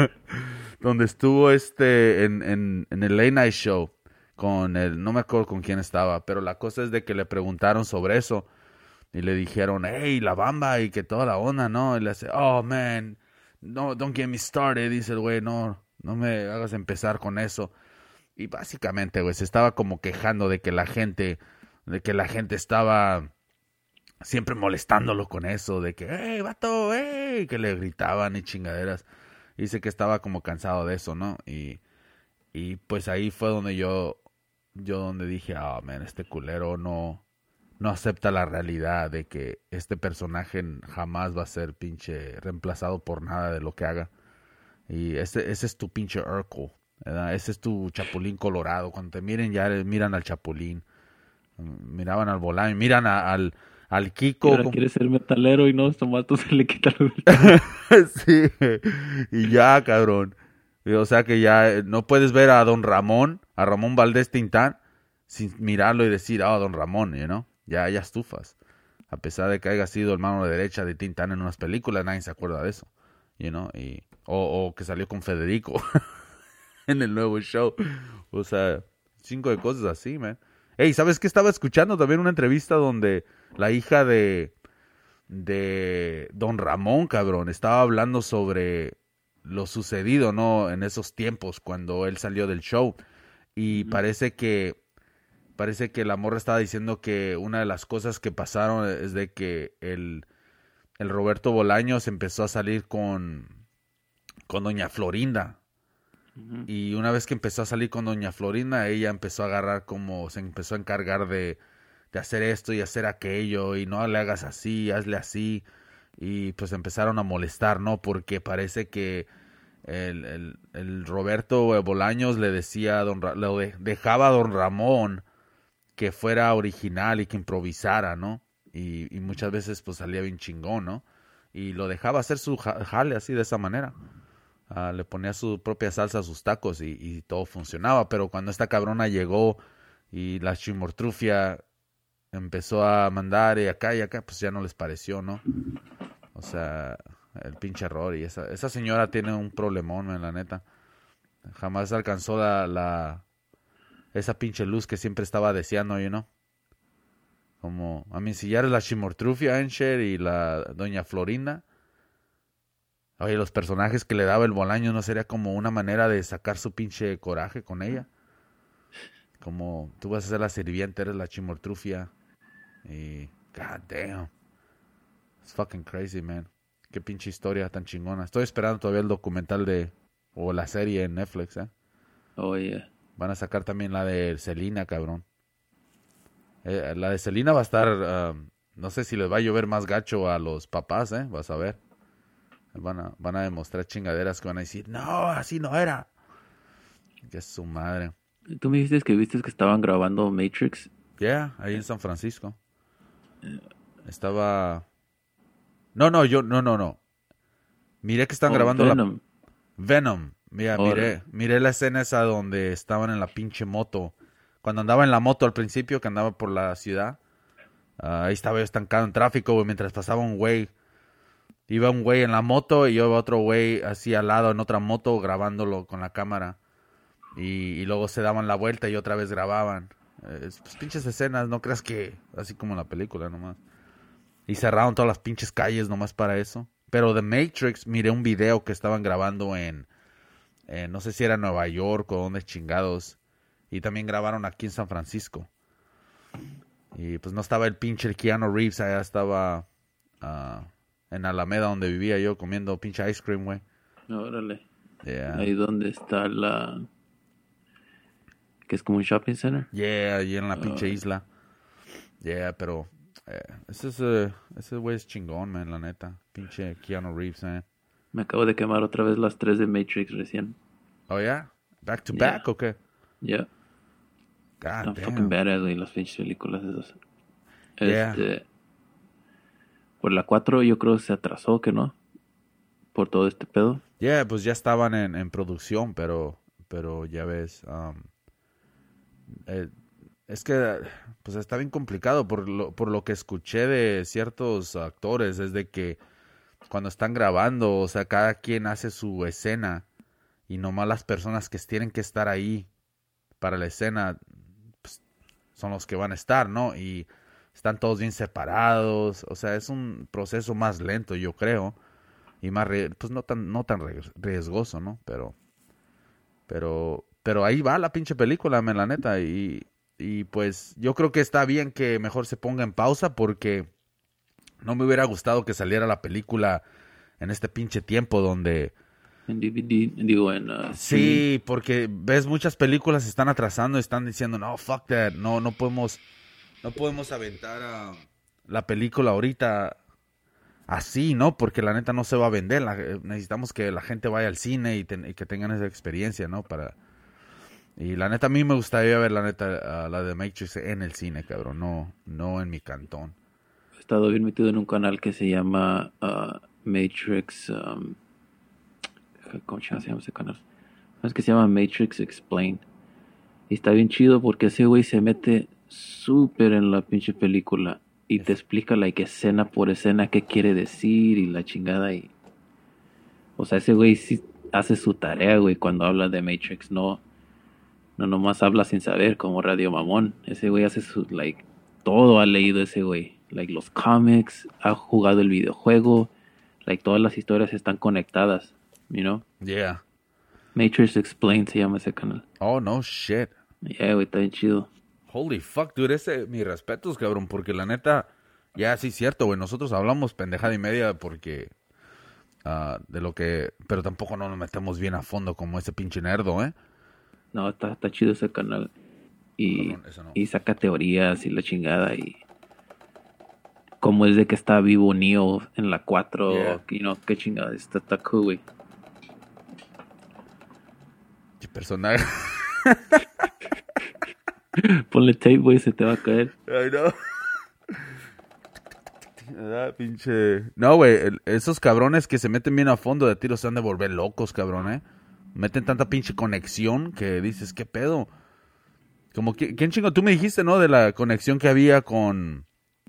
donde estuvo este... En, en, en el Late Night Show. Con el... No me acuerdo con quién estaba. Pero la cosa es de que le preguntaron sobre eso. Y le dijeron, hey, La Bamba y que toda la onda, ¿no? Y le hace, oh, man, no, don't get me started. Dice el güey, no, no me hagas empezar con eso. Y básicamente, güey, se estaba como quejando de que la gente, de que la gente estaba siempre molestándolo con eso, de que, hey, vato, hey, que le gritaban y chingaderas. Dice que estaba como cansado de eso, ¿no? Y, y pues ahí fue donde yo, yo donde dije, ah, oh, man, este culero no... no acepta la realidad de que este personaje jamás va a ser pinche reemplazado por nada de lo que haga. Y ese, ese es tu pinche Urkel, ¿verdad? Ese es tu Chapulín Colorado. Cuando te miren, ya miran al Chapulín. Miraban al Volán, miran a, al, al Y Kiko. ahora como... quiere ser metalero y no, Tomato se le quita lo Sí, y ya, cabrón. O sea que ya no puedes ver a Don Ramón, a Ramón Valdés Tintán, sin mirarlo y decir, ah, oh, Don Ramón, you know? Ya, ya estufas. A pesar de que haya sido el mano derecha de Tintán en unas películas, nadie se acuerda de eso. You know? Y, o, o que salió con Federico en el nuevo show. O sea, cinco de cosas así, man. Hey, ¿sabes qué? Estaba escuchando también una entrevista donde la hija de, de Don Ramón, cabrón, estaba hablando sobre lo sucedido, ¿no? En esos tiempos, cuando él salió del show. Y mm-hmm. parece que Parece que la morra estaba diciendo que una de las cosas que pasaron es de que el, el Roberto Bolaños empezó a salir con, con Doña Florinda. Uh-huh. Y una vez que empezó a salir con Doña Florinda, ella empezó a agarrar como, se empezó a encargar de, de hacer esto y hacer aquello. Y no le hagas así, hazle así. Y pues empezaron a molestar, ¿no? Porque parece que el, el, el Roberto Bolaños le decía a don Ra- le dejaba a Don Ramón que fuera original y que improvisara, ¿no? Y, y muchas veces pues salía bien chingón, ¿no? y lo dejaba hacer su jale así de esa manera. Uh, le ponía su propia salsa a sus tacos y, y todo funcionaba. Pero cuando esta cabrona llegó y la chimortrufia empezó a mandar y acá y acá, pues ya no les pareció, ¿no? O sea, el pinche error. Y esa, esa señora tiene un problemón, man, la neta. Jamás alcanzó la, la esa pinche luz que siempre estaba deseando, you know. Como, a mí, si ya eres la chimortrufia, Encher, y la doña Florinda. Oye, los personajes que le daba el Bolaño, ¿no sería como una manera de sacar su pinche coraje con ella? Como, tú vas a ser la sirvienta, eres la chimortrufia. Y, god damn. It's fucking crazy, man. Qué pinche historia tan chingona. Estoy esperando todavía el documental de, o la serie en Netflix, ¿eh? Oh, yeah. Van a sacar también la de Selena, cabrón. Eh, la de Selena va a estar, uh, no sé si les va a llover más gacho a los papás, ¿eh? Vas a ver. Van a, van a demostrar chingaderas que van a decir, no, así no era. Que es su madre. Tú me dijiste que viste que estaban grabando Matrix. Yeah, ahí en San Francisco. Estaba... No, no, yo, no, no, no. Miré que están Oh, grabando Venom. la... Venom. Mira, Ahora. miré, miré la escena esa donde estaban en la pinche moto. Cuando andaba en la moto al principio, que andaba por la ciudad. Uh, ahí estaba yo estancado en tráfico, güey, mientras pasaba un güey. Iba un güey en la moto y yo iba otro güey así al lado en otra moto grabándolo con la cámara. Y, y luego se daban la vuelta y otra vez grababan. Eh, pues pinches escenas, no creas que así como en la película nomás. Y cerraron todas las pinches calles nomás para eso. Pero de Matrix miré un video que estaban grabando en, en no sé si era Nueva York o donde chingados. Y también grabaron aquí en San Francisco. Y pues no estaba el pinche Keanu Reeves, allá estaba... Uh, en Alameda, donde vivía yo, comiendo pinche ice cream, güey. Órale. Yeah. Ahí donde está la... que es como un shopping center. Yeah, ahí en la pinche Oh. isla. Yeah, pero... Eh, ese es, uh, ese güey es chingón, man, la neta. Pinche Keanu Reeves, eh. Me acabo de quemar otra vez las tres de Matrix recién. Oh, yeah? ¿Back to Yeah. back o qué? Yeah. God Están damn. fucking badass, güey, las pinches películas esas. Yeah. Este... Por la cuatro yo creo que se atrasó, ¿que no? Por todo este pedo. Yeah, pues ya estaban en, en producción, pero... Pero ya ves... Um, eh, es que... Pues está bien complicado por lo, por lo que escuché de ciertos actores. Es de que... Cuando están grabando, o sea, cada quien hace su escena. Y nomás las personas que tienen que estar ahí para la escena... Pues, son los que van a estar, ¿no? Y... Están todos bien separados, o sea, es un proceso más lento, yo creo, y más, pues no tan, no tan riesgoso, ¿no? Pero, pero, pero ahí va la pinche película, man, la neta, y, y pues yo creo que está bien que mejor se ponga en pausa porque no me hubiera gustado que saliera la película en este pinche tiempo donde... En D V D, digo, en... Uh, sí, porque ves muchas películas se están atrasando y están diciendo, no, fuck that, no, no podemos... No podemos aventar a la película ahorita así, ¿no? Porque la neta no se va a vender. La, necesitamos que la gente vaya al cine y, ten, y que tengan esa experiencia, ¿no? Para Y la neta a mí me gustaría ver la neta uh, la de Matrix en el cine, cabrón. No, no en mi cantón. He estado bien metido en un canal que se llama uh, Matrix... Um, ¿Cómo se llama ese canal? Es que se llama Matrix Explained. Y está bien chido porque ese güey se mete... súper en la pinche película y te explica like escena por escena qué quiere decir y la chingada y o sea ese güey sí hace su tarea, güey, cuando habla de Matrix, no no nomás habla sin saber como Radio Mamón. Ese güey hace su like todo ha leído ese güey, like los cómics, ha jugado el videojuego, like todas las historias están conectadas, you know. Yeah. Matrix Explained se llama ese canal. Oh no shit. Yeah, güey, está bien chido. Holy fuck, dude, ese, mis respetos, cabrón, porque la neta, ya sí es cierto, güey, nosotros hablamos pendejada y media porque, uh, de lo que, pero tampoco no nos metemos bien a fondo como ese pinche nerdo, ¿eh? No, está, está chido ese canal. Y, Perdón, eso no. y saca teorías y la chingada y como es de que está vivo Neo en la cuatro, Yeah. you know, qué chingada, está, está cool, güey. Qué personaje. Ponle tape, güey, se te va a caer. I know. Ah, pinche... No, güey, el- esos cabrones que se meten bien a fondo de tiro se han de volver locos, cabrón, ¿eh? Meten tanta pinche conexión que dices, ¿qué pedo? Como que, ¿quién chingo? Tú me dijiste, ¿no? De la conexión que había con...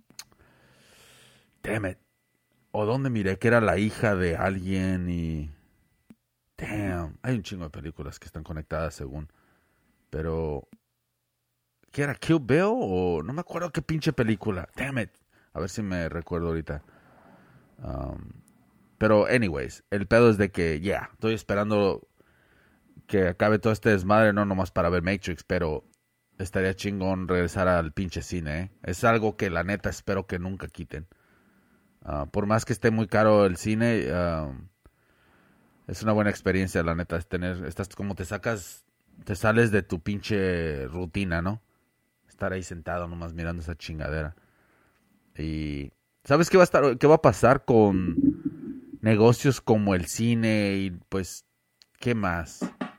Damn it. O dónde miré que era la hija de alguien y... Damn. Hay un chingo de películas que están conectadas según. Pero... ¿Qué era? ¿Kill Bill? O no me acuerdo qué pinche película. Damn it. A ver si me recuerdo ahorita. Um, pero, anyways, el pedo es de que, ya, yeah, estoy esperando que acabe todo este desmadre, no nomás para ver Matrix, pero estaría chingón regresar al pinche cine, ¿eh? Es algo que la neta espero que nunca quiten. Uh, por más que esté muy caro el cine, uh, es una buena experiencia, la neta, es tener, estás como te sacas, te sales de tu pinche rutina, ¿no? Estar ahí sentado nomás mirando esa chingadera. Y ¿sabes qué va a estar, qué va a pasar con negocios como el cine y pues qué más?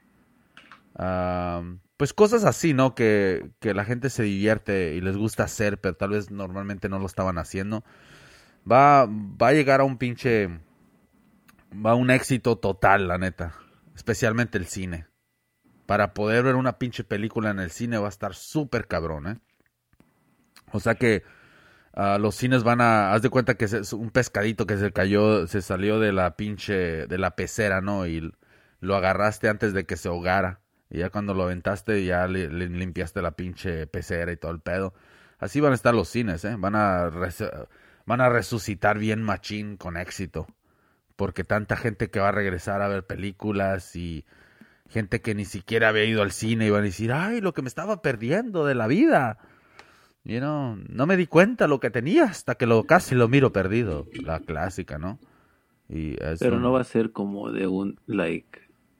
Uh, pues cosas así, ¿no? Que, que la gente se divierte y les gusta hacer, pero tal vez normalmente no lo estaban haciendo. Va, va a llegar a un pinche, va a un éxito total, la neta. Especialmente el cine. Para poder ver una pinche película en el cine va a estar súper cabrón, ¿eh? O sea que Uh, los cines van a, haz de cuenta que es un pescadito que se cayó, se salió de la pinche, de la pecera, ¿no? Y lo agarraste antes de que se ahogara. Y ya cuando lo aventaste, ya le, le limpiaste la pinche pecera y todo el pedo. Así van a estar los cines, ¿eh? Van a, res, van a resucitar bien machín con éxito. Porque tanta gente que va a regresar a ver películas y gente que ni siquiera había ido al cine y van a decir, ay, lo que me estaba perdiendo de la vida. You know, no me di cuenta lo que tenía hasta que lo casi lo miro perdido. La clásica, ¿no? Y es Pero un... no va a ser como de un, like,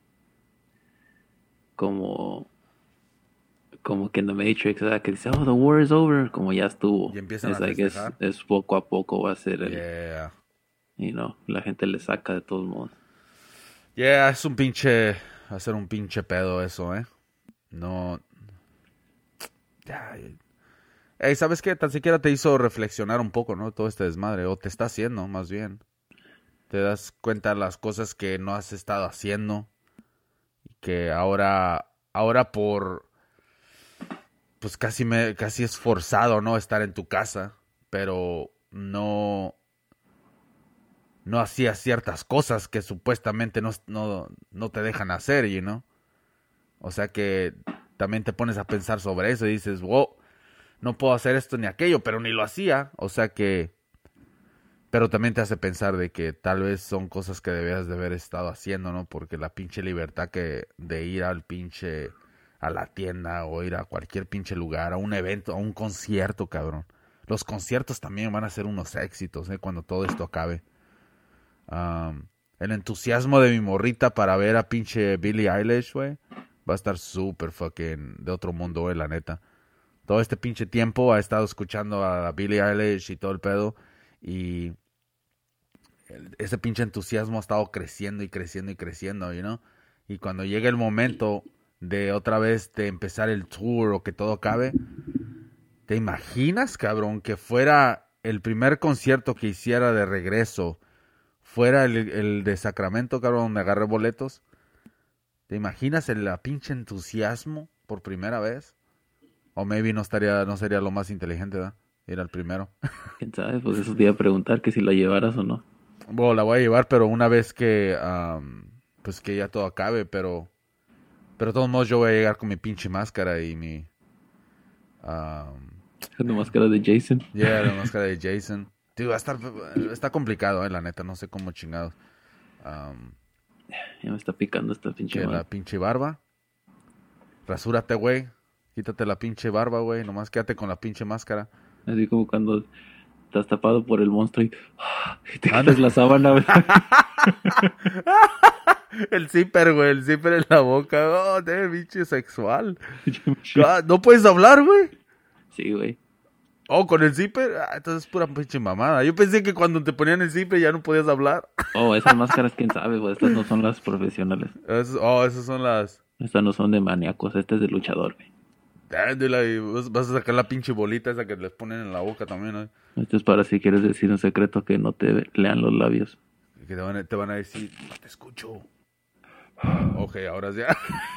como, como que en The Matrix, ¿verdad? Que dice, oh, the war is over, como ya estuvo. Y empiezan es a like, es, festejar. es poco a poco va a ser el, Yeah. you know, la gente le saca de todos modos. Yeah, es un pinche, va a ser un pinche pedo eso, ¿eh? No... Yeah. Hey, ¿sabes qué? Tan siquiera te hizo reflexionar un poco, ¿no? Todo este desmadre, o te está haciendo, más bien. Te das cuenta de las cosas que no has estado haciendo. Y que ahora, ahora por, pues casi me, casi es forzado, ¿no? Estar en tu casa, pero no, no hacías ciertas cosas que supuestamente no, no, no te dejan hacer, you know? O sea que también te pones a pensar sobre eso y dices, wow, no puedo hacer esto ni aquello, pero ni lo hacía. O sea que... Pero también te hace pensar de que tal vez son cosas que debías de haber estado haciendo, ¿no? Porque la pinche libertad que de ir al pinche... a la tienda o ir a cualquier pinche lugar, a un evento, a un concierto, cabrón. Los conciertos también van a ser unos éxitos, ¿eh? Cuando todo esto acabe. Um, el entusiasmo de mi morrita para ver a pinche Billie Eilish, güey, va a estar súper fucking de otro mundo, güey, la neta. Todo este pinche tiempo ha estado escuchando a Billie Eilish y todo el pedo. Y ese pinche entusiasmo ha estado creciendo y creciendo y creciendo, you know? Y cuando llegue el momento de otra vez de empezar el tour o que todo acabe, ¿te imaginas, cabrón, que fuera el primer concierto que hiciera de regreso, fuera el, el de Sacramento, cabrón, donde agarré boletos? ¿Te imaginas el la pinche entusiasmo por primera vez? O maybe no estaría, no sería lo más inteligente, ¿verdad? Ir al primero. ¿Quién sabe? Pues eso te iba a preguntar que si la llevaras o no. Bueno, la voy a llevar, pero una vez que, um, pues que ya todo acabe, pero, pero de todos modos yo voy a llegar con mi pinche máscara y mi, um, La máscara de Jason. yeah, la máscara de Jason. Tío, va a estar, está complicado, eh, la neta, no sé cómo chingados. Um, Ya me está picando esta pinche que madre. la pinche barba. Rasúrate, güey. Quítate la pinche barba, güey. Nomás quédate con la pinche máscara. Así como cuando estás tapado por el monstruo y, y te quitas la sábana. ¿Verdad? El zipper, güey. El zipper en la boca. Oh, de pinche sexual. God, ¿no puedes hablar, güey? Sí, güey. Oh, con el zipper. Ah, entonces es pura pinche mamada. Yo pensé que cuando te ponían el zipper ya no podías hablar. Oh, esas máscaras, quién sabe, güey. Estas no son las profesionales. Es, oh, esas son las... Estas no son de maníacos. Este es de luchador, güey. Dándela y vas, vas a sacar la pinche bolita esa que les ponen en la boca también, ¿no? Esto es para si quieres decir un secreto que no te lean los labios. Que te van a, te van a decir, no te escucho. Ok, ahora sí.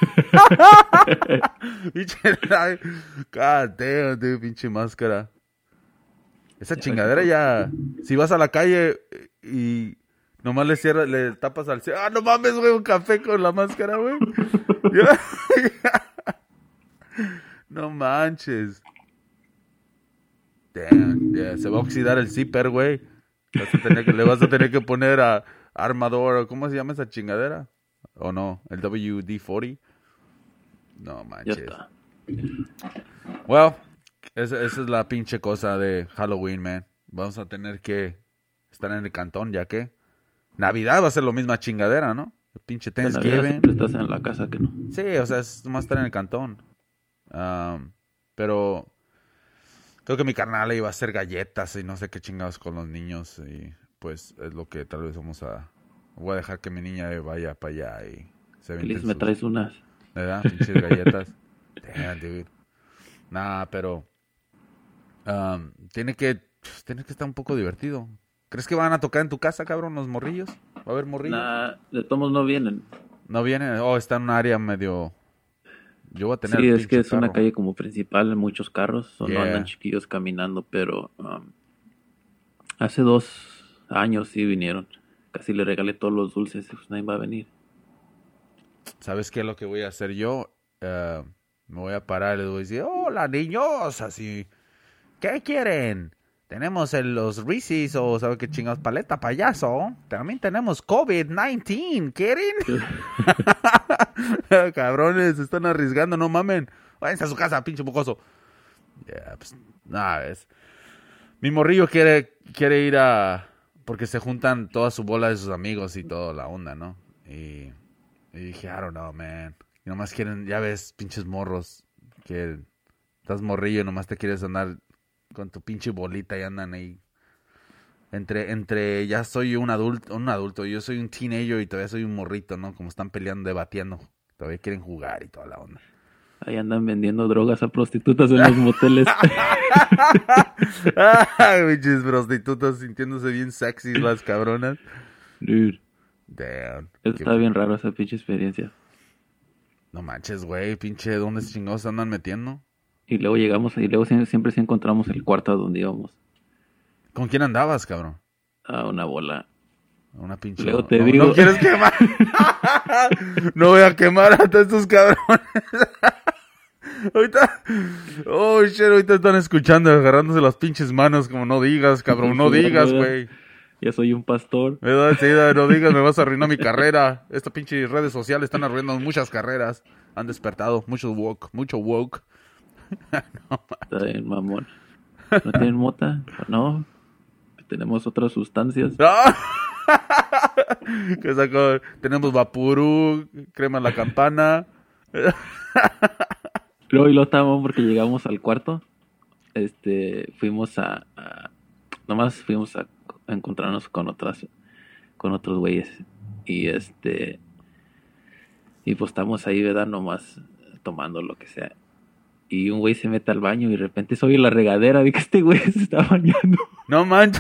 Pinche, God damn, dude, pinche máscara. Esa chingadera ya. Si vas a la calle y nomás le cierras, le tapas al cielo. Ah, no mames, güey, un café con la máscara, güey. No manches. Damn, yeah, se va a oxidar el zipper, güey. Vas a tener que, le vas a tener que poner a armador, ¿cómo se llama esa chingadera? ¿O no? El W D cuarenta. No manches. Ya está. Well, esa, esa es la pinche cosa de Halloween, man. Vamos a tener que estar en el cantón, ya que Navidad va a ser la misma chingadera, ¿no? El pinche Thanksgiving. Siempre estás en la casa, que no. Sí, o sea, es más estar en el cantón. Um, pero creo que mi carnal iba a hacer galletas y no sé qué chingados con los niños. Y pues es lo que tal vez vamos a... Voy a dejar que mi niña vaya para allá y se Feliz, me traes unas. ¿Verdad? Pinches galletas. Damn, dude. Nah, pero... Um, tiene que... Tiene que estar un poco divertido. ¿Crees que van a tocar en tu casa, cabrón, los morrillos? ¿Va a haber morrillos? Nah, de todos no vienen. No vienen. Oh, está en un área medio... Yo voy a tener... Sí, es que es carro. una calle como principal, muchos carros. O Yeah. no andan chiquillos caminando, pero... Um, hace dos años sí vinieron. Casi le regalé todos los dulces. Pues nadie va a venir. ¿Sabes qué es lo que voy a hacer yo? Uh, me voy a parar y les voy a decir, hola niños, así, ¿qué quieren? Tenemos el, los Reese's o ¿sabe qué chingados? Paleta payaso. También tenemos COVID diecinueve, ¿quieren? Cabrones, se están arriesgando, no mamen. Váyanse a su casa, pinche mocoso. Yeah, pues, nada, es... Mi morrillo quiere, quiere ir a... Porque se juntan toda su bola de sus amigos y toda la onda, ¿no? Y... Y dije, I don't know, man. Y nomás quieren, ya ves, pinches morros. Que estás morrillo y nomás te quieres andar con tu pinche bolita y andan ahí. Entre, entre, ya soy un adulto, un adulto, yo soy un teenager y todavía soy un morrito, ¿no? Como están peleando, debatiendo. Todavía quieren jugar y toda la onda. Ahí andan vendiendo drogas a prostitutas en los moteles. Ay, pinches prostitutas sintiéndose bien sexy las cabronas. Dude. Damn. Está bien raro esa pinche experiencia. No manches, güey, pinche, ¿dónde chingados se andan metiendo? Y luego llegamos, y luego siempre, siempre sí encontramos el cuarto a donde íbamos. ¿Con quién andabas, cabrón? A una bola. Una pinche... Luego te no, digo... ¿No quieres quemar? No voy a quemar a todos estos cabrones. Ahorita... Oh, shit, ahorita están escuchando, agarrándose las pinches manos como no digas, cabrón, no digas, güey. Ya soy un pastor. ¿Verdad? Sí, no digas, me vas a arruinar mi carrera. Estas pinches redes sociales están arruinando muchas carreras. Han despertado, mucho woke, mucho woke. No, está bien, mamón. ¿No tienen mota? No. Tenemos otras sustancias. ¡No! ¿Qué sacó? Tenemos Vaporú, crema en la campana. Luego y lo estábamos porque llegamos al cuarto. Este, fuimos a, a nomás fuimos a, a encontrarnos con otras, con otros güeyes. Y este, y pues estamos ahí, ¿verdad? Nomás tomando lo que sea. Y un güey se mete al baño y de repente se oye la regadera de que este güey se está bañando. No manches.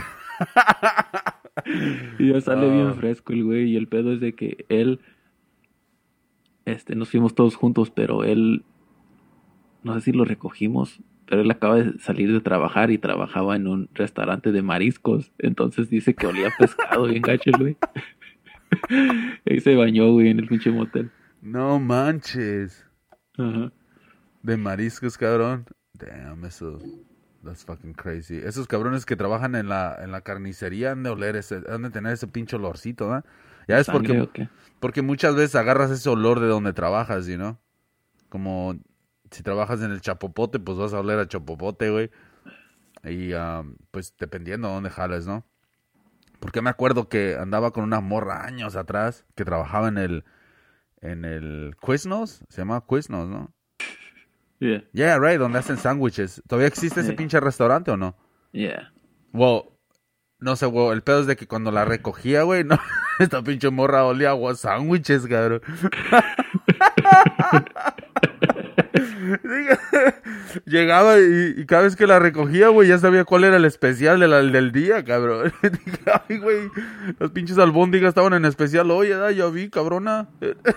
Y ya sale Oh. bien fresco el güey. Y el pedo es de que él, este, nos fuimos todos juntos, pero él, no sé si lo recogimos, pero él acaba de salir de trabajar y trabajaba en un restaurante de mariscos. Entonces dice que olía a pescado bien gacho el güey. Y se bañó, güey, en el pinche motel. No manches. Ajá. De mariscos, cabrón. Damn, eso... That's fucking crazy. Esos cabrones que trabajan en la, en la carnicería han de oler ese, han de tener ese pinche olorcito, ¿no? Ya es ¿Sangre porque, o qué? porque muchas veces agarras ese olor de donde trabajas, ¿sí, no? Como si trabajas en el chapopote, pues vas a oler a chapopote, güey. Y um, pues dependiendo de dónde jales, ¿no? Porque me acuerdo que andaba con una morra años atrás que trabajaba en el, en el Quiznos, se llama Quiznos, ¿no? Yeah, Yeah, right, donde hacen sándwiches. ¿Todavía existe ese Sí. pinche restaurante o no? yeah. Well, no sé, well, el pedo es de que cuando la recogía, güey, no, esta pinche morra olía a sándwiches, cabrón. Llegaba y, y cada vez que la recogía, güey, ya sabía cuál era el especial de la- del día, cabrón. Dije, ay, güey, las pinches albóndigas estaban en especial. Oye, da, ya vi, cabrona.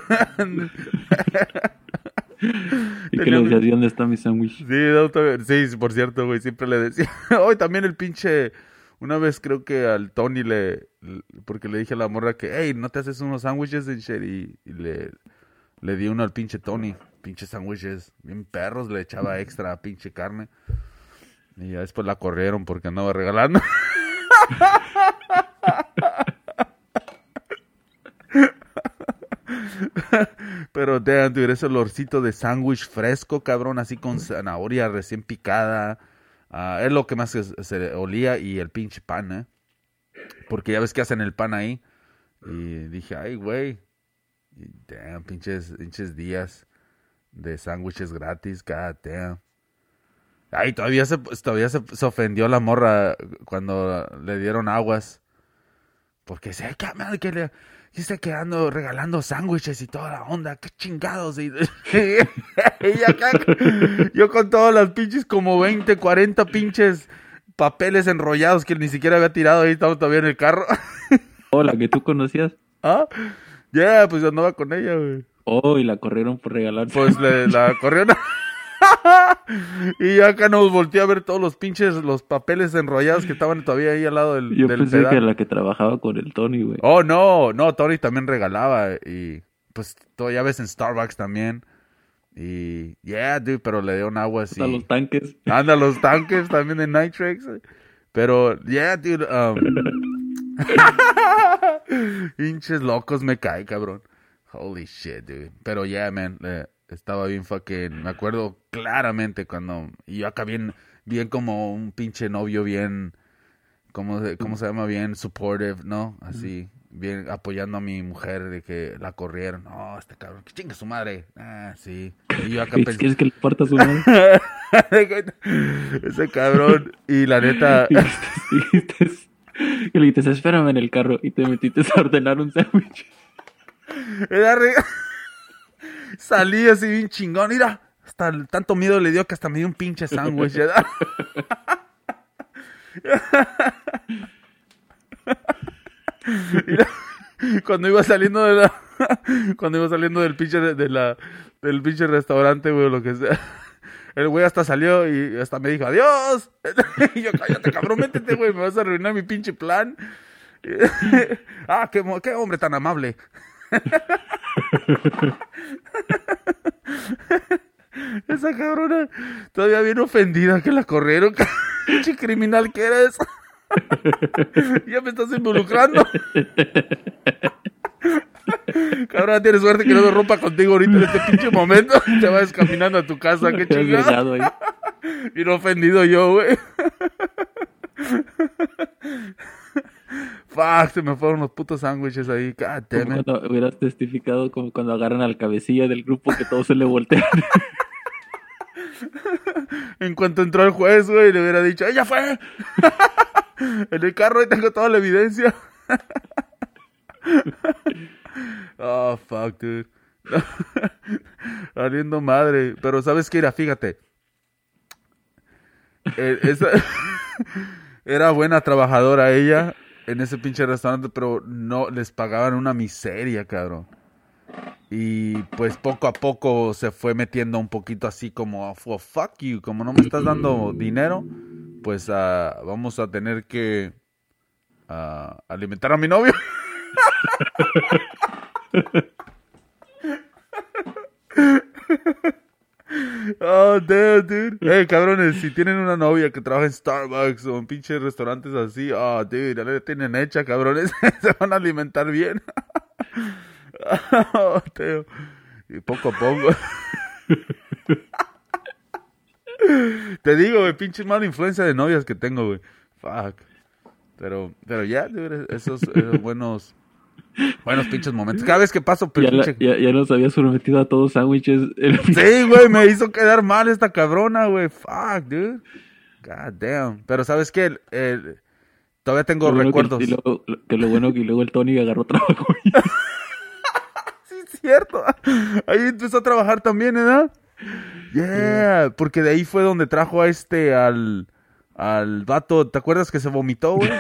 ¿Y qué le Tenía- decías? ¿Y dónde está mi sándwich? Sí, no, todavía- sí, sí, por cierto, güey, siempre le decía. Hoy también el pinche, una vez creo que al Tony le, le- porque le dije a la morra que, hey, ¿no te haces unos sándwiches en shit? Y, y le, le di uno al pinche Tony, pinche sándwiches, bien perros, le echaba extra pinche carne. Y ya después la corrieron porque andaba regalando. Pero damn, dude, ese olorcito de sándwich fresco, cabrón, así con zanahoria recién picada. Ah, es lo que más se, se olía y el pinche pan, ¿eh? Porque ya ves que hacen el pan ahí. Y dije, ay, güey. Y damn, pinches, pinches días de sándwiches gratis, god damn. Ay, todavía se, todavía se, se ofendió la morra cuando le dieron aguas. Porque dice, ¿qué madre que le dice que ando regalando sándwiches y toda la onda? ¿Qué chingados? Y, y acá, yo con todas las pinches como veinte, cuarenta pinches papeles enrollados que ni siquiera había tirado, ahí estaba todavía en el carro. Oh, la que tú conocías. ¿Ah? Ya, yeah, pues yo andaba con ella, güey. Oh, y la corrieron por regalar. Pues le, la corrieron. Y yo acá nos volteé a ver todos los pinches, los papeles enrollados que estaban todavía ahí al lado del, Yo del pensé pedal. que era la que trabajaba con el Tony, güey. Oh, no, no, Tony también regalaba y pues todo, ya ves en Starbucks también. Y, yeah, dude, pero le dio un agua así. A los tanques. Anda, los tanques también de Nitrex. Pero, yeah, dude, um... hinches locos me cae, cabrón. Holy shit, dude. Pero, yeah, man, eh, estaba bien fucking, me acuerdo claramente cuando, y yo acá bien, bien como un pinche novio bien, ¿cómo, se- cómo se llama? Bien supportive, ¿no? Así, bien apoyando a mi mujer de que la corrieron. No, este cabrón, que chingue su madre. Ah, sí. Y yo acá ¿Quieres pensé, que le parta su mano? ese cabrón, y la neta, Y dijiste, y le dijiste, espérame en el carro. Y te metiste a ordenar un sándwich. era re- salí así bien chingón, mira, hasta el- tanto miedo le dio que hasta me dio un pinche sándwich. ¿Verdad? Mira, cuando iba saliendo de la, cuando iba saliendo del pinche de la, del pinche restaurante, güey, lo que sea, el güey hasta salió y hasta me dijo adiós. Y yo, cállate, cabrón, métete, güey, me vas a arruinar mi pinche plan. Ah, qué, mo- qué hombre tan amable. Esa cabrona todavía bien ofendida que la corrieron. Pinche criminal que eres. Ya me estás involucrando. Cabrona, tienes suerte que no me rompa contigo ahorita en este pinche momento. Te vas caminando a tu casa, qué Te has chingada. dejado ahí. Bien ofendido yo, güey. Fuck, se me fueron los putos sándwiches ahí. God damn Como it. cuando hubieras testificado, como cuando agarran al cabecilla del grupo que todos se le voltean. En cuanto entró el juez, güey, le hubiera dicho, ¡ella fue! En el carro ahí tengo toda la evidencia. Oh, fuck, dude. Valiendo madre. Pero ¿sabes qué? Era, fíjate. Eh, esa... Era buena trabajadora ella en ese pinche restaurante, pero no les pagaban una miseria, cabrón. Y pues poco a poco se fue metiendo un poquito así como, oh, fuck you, como no me estás dando dinero, pues uh, vamos a tener que uh, alimentar a mi novio. Oh, damn, dude. Hey, cabrones, si tienen una novia que trabaja en Starbucks o en pinches restaurantes así, oh, dude, ya la tienen hecha, cabrones. Se van a alimentar bien. Oh, tío. Y poco a poco. Te digo, güey, pinche mala influencia de novias que tengo, güey. Fuck. Pero, pero ya, dude, esos, esos buenos, buenos pinches momentos. Cada vez que paso, Ya, la- pinche... ya, ya nos había sometido a todos sándwiches. El- Sí, güey, me hizo quedar mal esta cabrona, güey. Fuck, dude. God damn. Pero ¿sabes qué? El- el- todavía tengo Lo bueno recuerdos. Que, y luego- que lo bueno que luego el Tony agarró trabajo. Sí, es cierto. Ahí empezó a trabajar también, ¿verdad? Yeah, porque de ahí fue donde trajo a este, al, al vato, ¿te acuerdas que se vomitó, güey?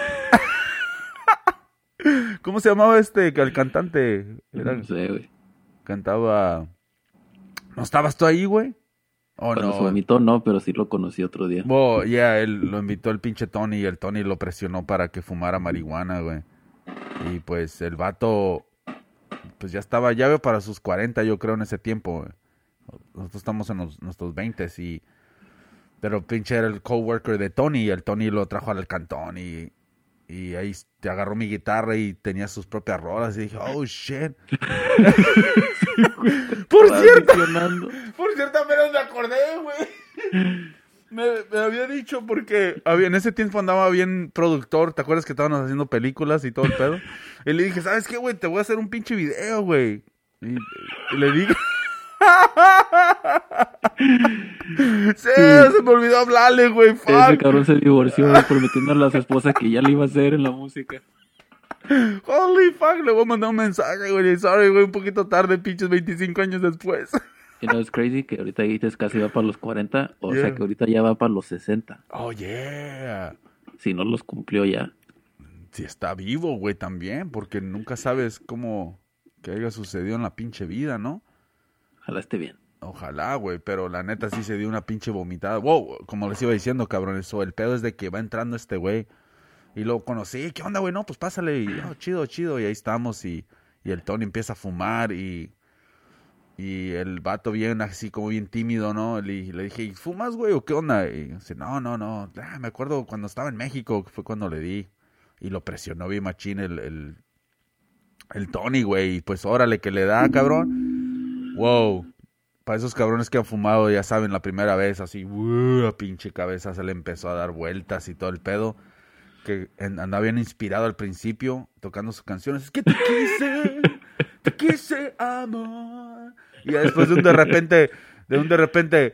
¿Cómo se llamaba este, el cantante? Era, no sé, güey. Cantaba... ¿No estabas tú ahí, güey? Oh, Cuando no, se vomitó, no, pero sí lo conocí otro día. Oh, ya, yeah, él lo invitó el pinche Tony y el Tony lo presionó para que fumara marihuana, güey. Y pues el vato, pues ya estaba, ya para sus cuarenta, yo creo, en ese tiempo, güey. Nosotros estamos en los, nuestros veintes y... Pero pinche era el coworker de Tony y el Tony lo trajo al cantón y... Y ahí te agarró mi guitarra y tenía sus propias rolas y dije, oh, shit. Por cierto, por cierto, apenas me acordé, güey. Me, me había dicho porque había, en ese tiempo andaba bien productor. ¿Te acuerdas que estábamos haciendo películas y todo el pedo? Y le dije, ¿sabes qué, güey? Te voy a hacer un pinche video, güey. Y, y le dije... sí, se me olvidó hablarle, güey. Ese cabrón se divorció prometiendo a su esposa que ya le iba a hacer en la música. Holy fuck, le voy a mandar un mensaje, güey. Sorry, güey, un poquito tarde, pinches veinticinco años después. You know, it's crazy que ahorita dices casi va para los cuarenta, o yeah. sea que ahorita ya va para los sesenta. Oh, yeah. Si no los cumplió ya. Si está vivo, güey, también, porque nunca sabes cómo que haya sucedido en la pinche vida, ¿no? Ojalá esté bien. Ojalá, güey, pero la neta sí se dio una pinche vomitada. Wow, como les iba diciendo, cabrón, eso, el pedo es de que va entrando este güey. Y lo conocí, ¿qué onda, güey? No, pues pásale. Y, oh, chido, chido. Y ahí estamos y, y el Tony empieza a fumar y... Y el vato bien así como bien tímido, ¿no? Le, le dije, ¿fumas, güey, o qué onda? Y dice, no, no, no. Ah, me acuerdo cuando estaba en México, que fue cuando le di. Y lo presionó bien machín el, el, el Tony, güey. Y pues órale que le da, cabrón. Wow. Para esos cabrones que han fumado, ya saben, la primera vez, así, uh, a pinche cabeza se le empezó a dar vueltas y todo el pedo. Que andaba bien inspirado al principio, tocando sus canciones. Es que te quise, te quise, amor. Y después de un de repente, de un de repente,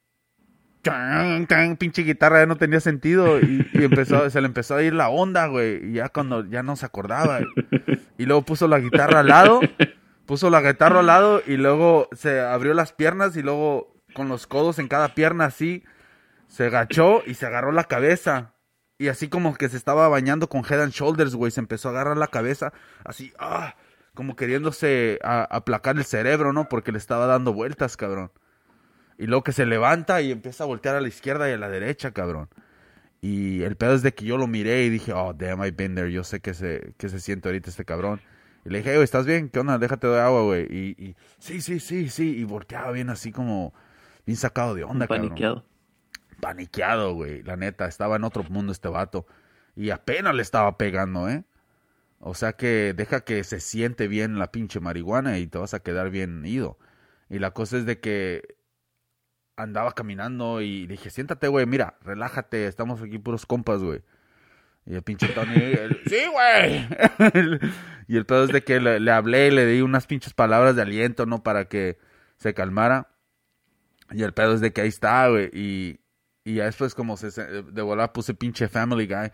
tan, tan, pinche guitarra ya no tenía sentido y, y empezó, se le empezó a ir la onda, güey. Y ya cuando ya no se acordaba. Y luego puso la guitarra al lado, puso la guitarra al lado y luego se abrió las piernas y luego con los codos en cada pierna así, se agachó y se agarró la cabeza. Y así como que se estaba bañando con Head and Shoulders, güey, se empezó a agarrar la cabeza, así, ah, como queriéndose a, aplacar el cerebro, ¿no? Porque le estaba dando vueltas, cabrón. Y luego que se levanta y empieza a voltear a la izquierda y a la derecha, cabrón. Y el pedo es de que yo lo miré y dije, oh, damn, I've been there. Yo sé que se, que se siente ahorita este cabrón. Y le dije, hey, güey, ¿estás bien? ¿Qué onda? Déjate de agua, güey. Y, y, sí, sí, sí, sí. Y volteaba bien así como, bien sacado de onda, cabrón. Paniqueado. Paniqueado, güey. La neta, estaba en otro mundo este vato. Y apenas le estaba pegando, ¿eh? O sea que deja que se siente bien la pinche marihuana y te vas a quedar bien ido. Y la cosa es de que andaba caminando y dije, siéntate, güey, mira, relájate, estamos aquí puros compas, güey. Y el pinche Tony, el, sí, güey. Y el pedo es de que le, le hablé, le di unas pinches palabras de aliento, ¿no? Para que se calmara. Y el pedo es de que ahí está, güey. Y, y ya después como se, de volada puse pinche Family Guy.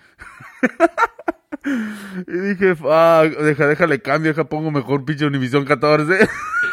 Y dije, fuck, deja, déjale cambio, deja pongo mejor pinche Univisión catorce.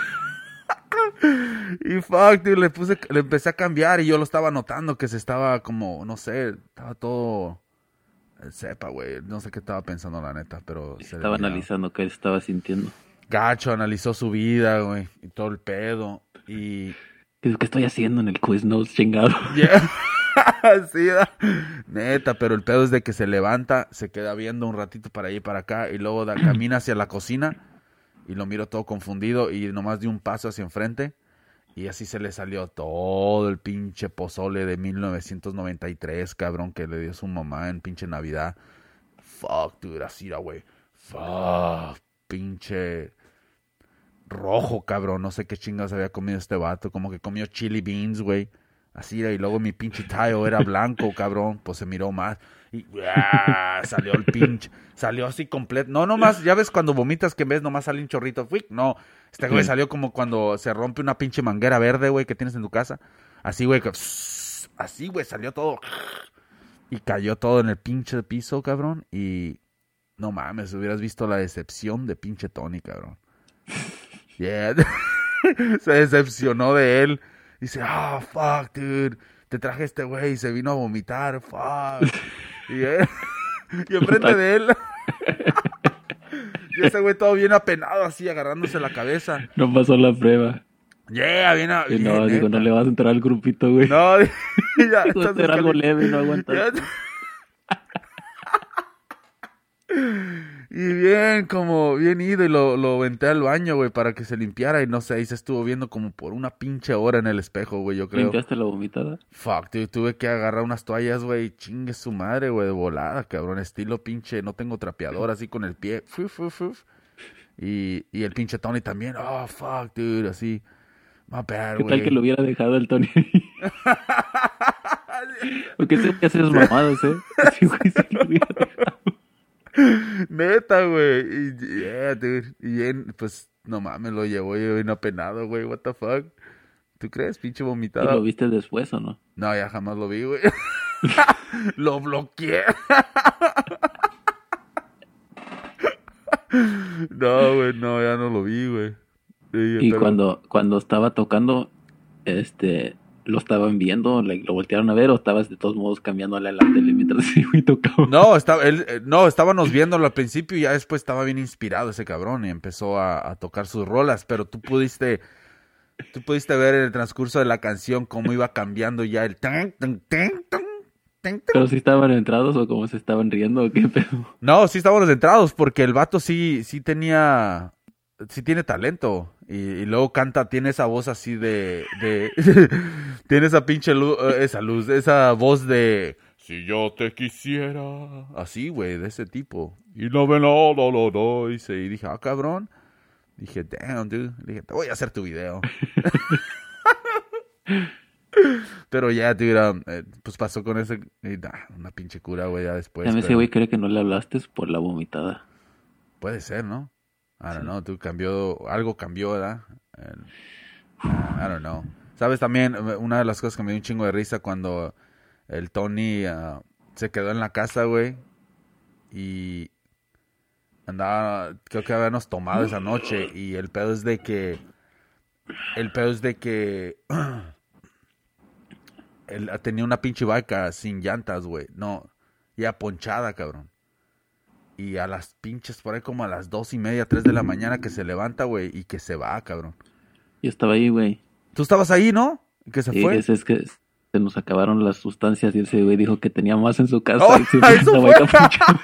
Y fuck, tío, le puse, le empecé a cambiar y yo lo estaba notando que se estaba como, no sé, estaba todo, sepa, güey, no sé qué estaba pensando la neta, pero... Estaba analizando qué estaba sintiendo. Gacho, analizó su vida, güey, y todo el pedo, y... ¿Qué, qué estoy haciendo en el Quiznos, chingado? Yeah. Sí, da. Neta, pero el pedo es de que se levanta, se queda viendo un ratito para allá y para acá y luego da, camina hacia la cocina y lo miro todo confundido y nomás dio un paso hacia enfrente y así se le salió todo el pinche pozole de mil novecientos noventa y tres, cabrón, que le dio su mamá en pinche Navidad. Fuck, dude, así era, güey. Fuck, pinche rojo, cabrón, no sé qué chingas había comido este vato, como que comió chili beans, güey. Así era, y luego mi pinche tayo era blanco, cabrón, pues se miró más, y ¡ah! Salió el pinche, salió así completo, no nomás, ya ves cuando vomitas que en vez nomás sale un chorrito, ¡fuic! No, este güey salió como cuando se rompe una pinche manguera verde, güey, que tienes en tu casa, así, güey, que, así, güey, salió todo, y cayó todo en el pinche piso, cabrón, y no mames, hubieras visto la decepción de pinche Tony, cabrón. Yeah. Se decepcionó de él. Dice, ah, oh, fuck, dude. Te traje este güey y se vino a vomitar, fuck. Y, eh, y enfrente de él. Y ese güey todo bien apenado así, agarrándose la cabeza. No pasó la prueba. Yeah, bien, a, bien no, digo, no le vas a entrar al grupito, güey. No, ya. Digo, era algo leve y no aguantas. Y bien, como bien ido y lo, lo aventé al baño, güey, para que se limpiara y no sé, ahí se estuvo viendo como por una pinche hora en el espejo, güey, yo creo. ¿Limpiaste la vomitada? Fuck, dude, tuve que agarrar unas toallas, güey, chingue su madre, güey, de volada, cabrón, estilo pinche, no tengo trapeador, así con el pie, fuf, fuf, fuf. Y, y el pinche Tony también, oh, fuck, dude, así, my bad, ¿Qué güey. tal que lo hubiera dejado el Tony? Porque ese güey hace esas mamadas, ¿eh? Sí, güey, sí lo hubiera dejado. Neta, güey. Y, yeah, dude. Y bien, pues, no mames, lo llevó yo bien apenado, güey. What the fuck? ¿Tú crees, pinche vomitada? ¿Y lo viste después o no? No, ya jamás lo vi, güey. Lo bloqueé. No, güey, no, ya no lo vi, güey. Sí, y pero... cuando, cuando estaba tocando, este... ¿Lo estaban viendo? Like, ¿lo voltearon a ver o estabas de todos modos cambiándole a la tele mientras ese güey tocaba? No, estaba, él, eh, no, estábamos viéndolo al principio y ya después estaba bien inspirado ese cabrón y empezó a, a tocar sus rolas, pero tú pudiste, tú pudiste ver en el transcurso de la canción cómo iba cambiando ya el... Tan, tan, tan, tan, tan. ¿Pero si estaban entrados o cómo se estaban riendo o qué pedo? No, sí estábamos entrados porque el vato sí, sí tenía... Sí tiene talento y, y luego canta, tiene esa voz así de, de tiene esa pinche luz, esa luz, esa voz de si yo te quisiera, así güey, de ese tipo. Y no ven, no, no, no, no, dice, y dije, ah, cabrón, dije, damn, dude, dije, te voy a hacer tu video. Pero ya, dude, um, eh, pues pasó con ese, y, nah, una pinche cura, güey, ya después. Ya me ese pero... güey cree que no le hablaste por la vomitada. Puede ser, ¿no? I don't Sí. know, tú cambió, algo cambió, ¿verdad? And, uh, I don't know. ¿Sabes también? Una de las cosas que me dio un chingo de risa cuando el Tony uh, se quedó en la casa, güey, y andaba, creo que habíamos tomado esa noche, y el pedo es de que, el pedo es de que, él tenía una pinche vaca sin llantas, güey, no, ya ponchada, cabrón. Y a las pinches, por ahí como a las dos y media, tres de la mañana que se levanta, güey, y que se va, cabrón. Yo estaba ahí, güey. Tú estabas ahí, ¿no? Que se Sí, fue. es, es que se nos acabaron las sustancias y ese güey dijo que tenía más en su casa. Oh, y se eso la fue. vaca ponchada.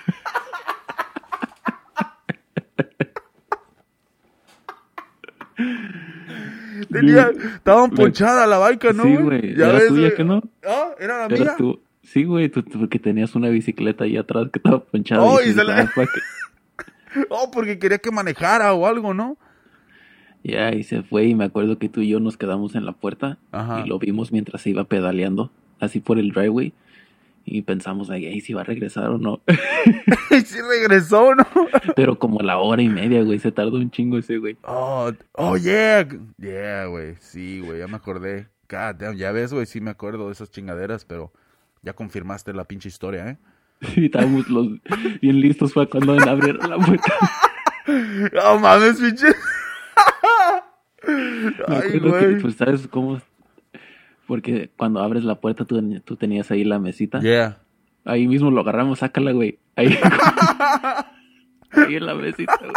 Tenía, estaban ponchada la vaca, ¿no? Sí, güey. ¿Ya ¿Era ves, tuya güey? que no? Ah, ¿era la ¿Eras mía? tú? Sí, güey, tú, tú- porque tenías una bicicleta ahí atrás que estaba ponchada. Oh, y y se la- ah, fuck it. Oh, porque quería que manejara o algo, ¿no? Ya, y se fue y me acuerdo que tú y yo nos quedamos en la puerta Ajá. y lo vimos mientras se iba pedaleando, así por el driveway. Y pensamos, ay, si va a regresar o no. Y sí regresó, ¿no? Pero como a la hora y media, güey, se tardó un chingo ese güey. Oh, oh, yeah. Yeah, güey. Sí, güey, ya me acordé. God damn, ya ves, güey, sí me acuerdo de esas chingaderas, pero ya confirmaste la pinche historia, ¿eh? Y estábamos los bien listos para cuando abrieron la puerta. No mames, pinche. Me Ay, acuerdo que, güey. pues, ¿sabes cómo? Porque cuando abres la puerta, tú, tú tenías ahí la mesita. Yeah. Ahí mismo lo agarramos, sácala, güey. Ahí, ahí en la mesita, güey.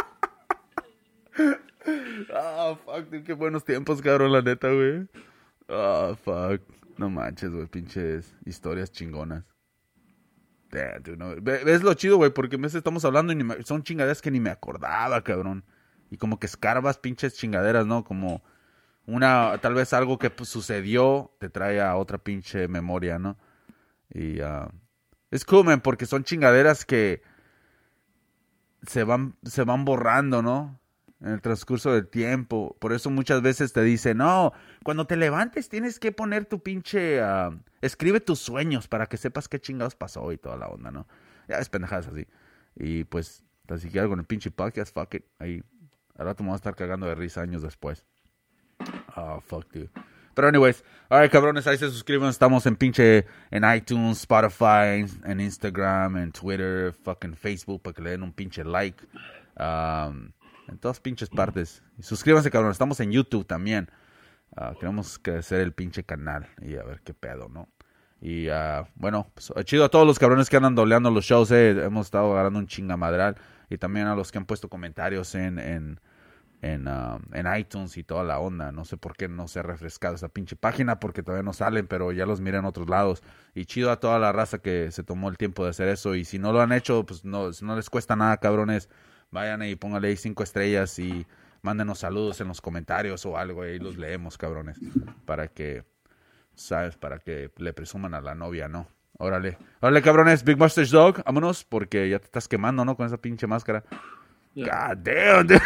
Ah, fuck, dude, qué buenos tiempos, cabrón, la neta, güey. Ah, fuck. No manches, güey, pinches historias chingonas. Damn, dude, no. Ve- ¿Ves lo chido, güey? Porque en vez estamos hablando y ni me- son chingaderas que ni me acordaba, cabrón. Y como que escarbas pinches chingaderas, ¿no? Como una, tal vez algo que pues, sucedió te trae a otra pinche memoria, ¿no? Y ah, es cool, man, porque son chingaderas que se van, se van borrando, ¿no? En el transcurso del tiempo. Por eso muchas veces te dicen, no, cuando te levantes tienes que poner tu pinche... ah, escribe tus sueños para que sepas qué chingados pasó y toda la onda, ¿no? Ya es pendejadas así. Y pues, tan siquiera con el pinche podcast, fuck it. Ahí, al rato me voy a estar cagando de risa años después. Oh, fuck, dude. Pero anyways, alright, cabrones, ahí se suscriben. Estamos en pinche, en iTunes, Spotify, en Instagram, en Twitter, fucking Facebook, para que le den un pinche like. Um, en todas pinches partes. Y suscríbanse, cabrones. Estamos en YouTube también. Uh, queremos crecer el pinche canal y a ver qué pedo, ¿no? Y uh, bueno, pues, chido a todos los cabrones que andan doleando los shows, eh. Hemos estado agarrando un chingamadral. Y también a los que han puesto comentarios en, en, en, uh, en iTunes y toda la onda. No sé por qué no se ha refrescado esa pinche página, porque todavía no salen, pero ya los miré en otros lados. Y chido a toda la raza que se tomó el tiempo de hacer eso. Y si no lo han hecho, pues no, no les cuesta nada, cabrones. Vayan y pónganle ahí cinco estrellas y mándenos saludos en los comentarios o algo. Ahí los leemos, cabrones. Para que... ¿Sabes? Para que le presuman a la novia, ¿no? Órale. Órale, cabrones. Big Mustache Dog. Vámonos, porque ya te estás quemando, ¿no? Con esa pinche máscara. Yeah. God damn. Dude.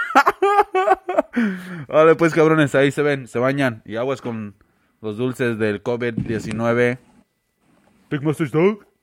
Órale, pues, cabrones. Ahí se ven. Se bañan. Y aguas con los dulces del COVID diecinueve. Big Mustache Dog.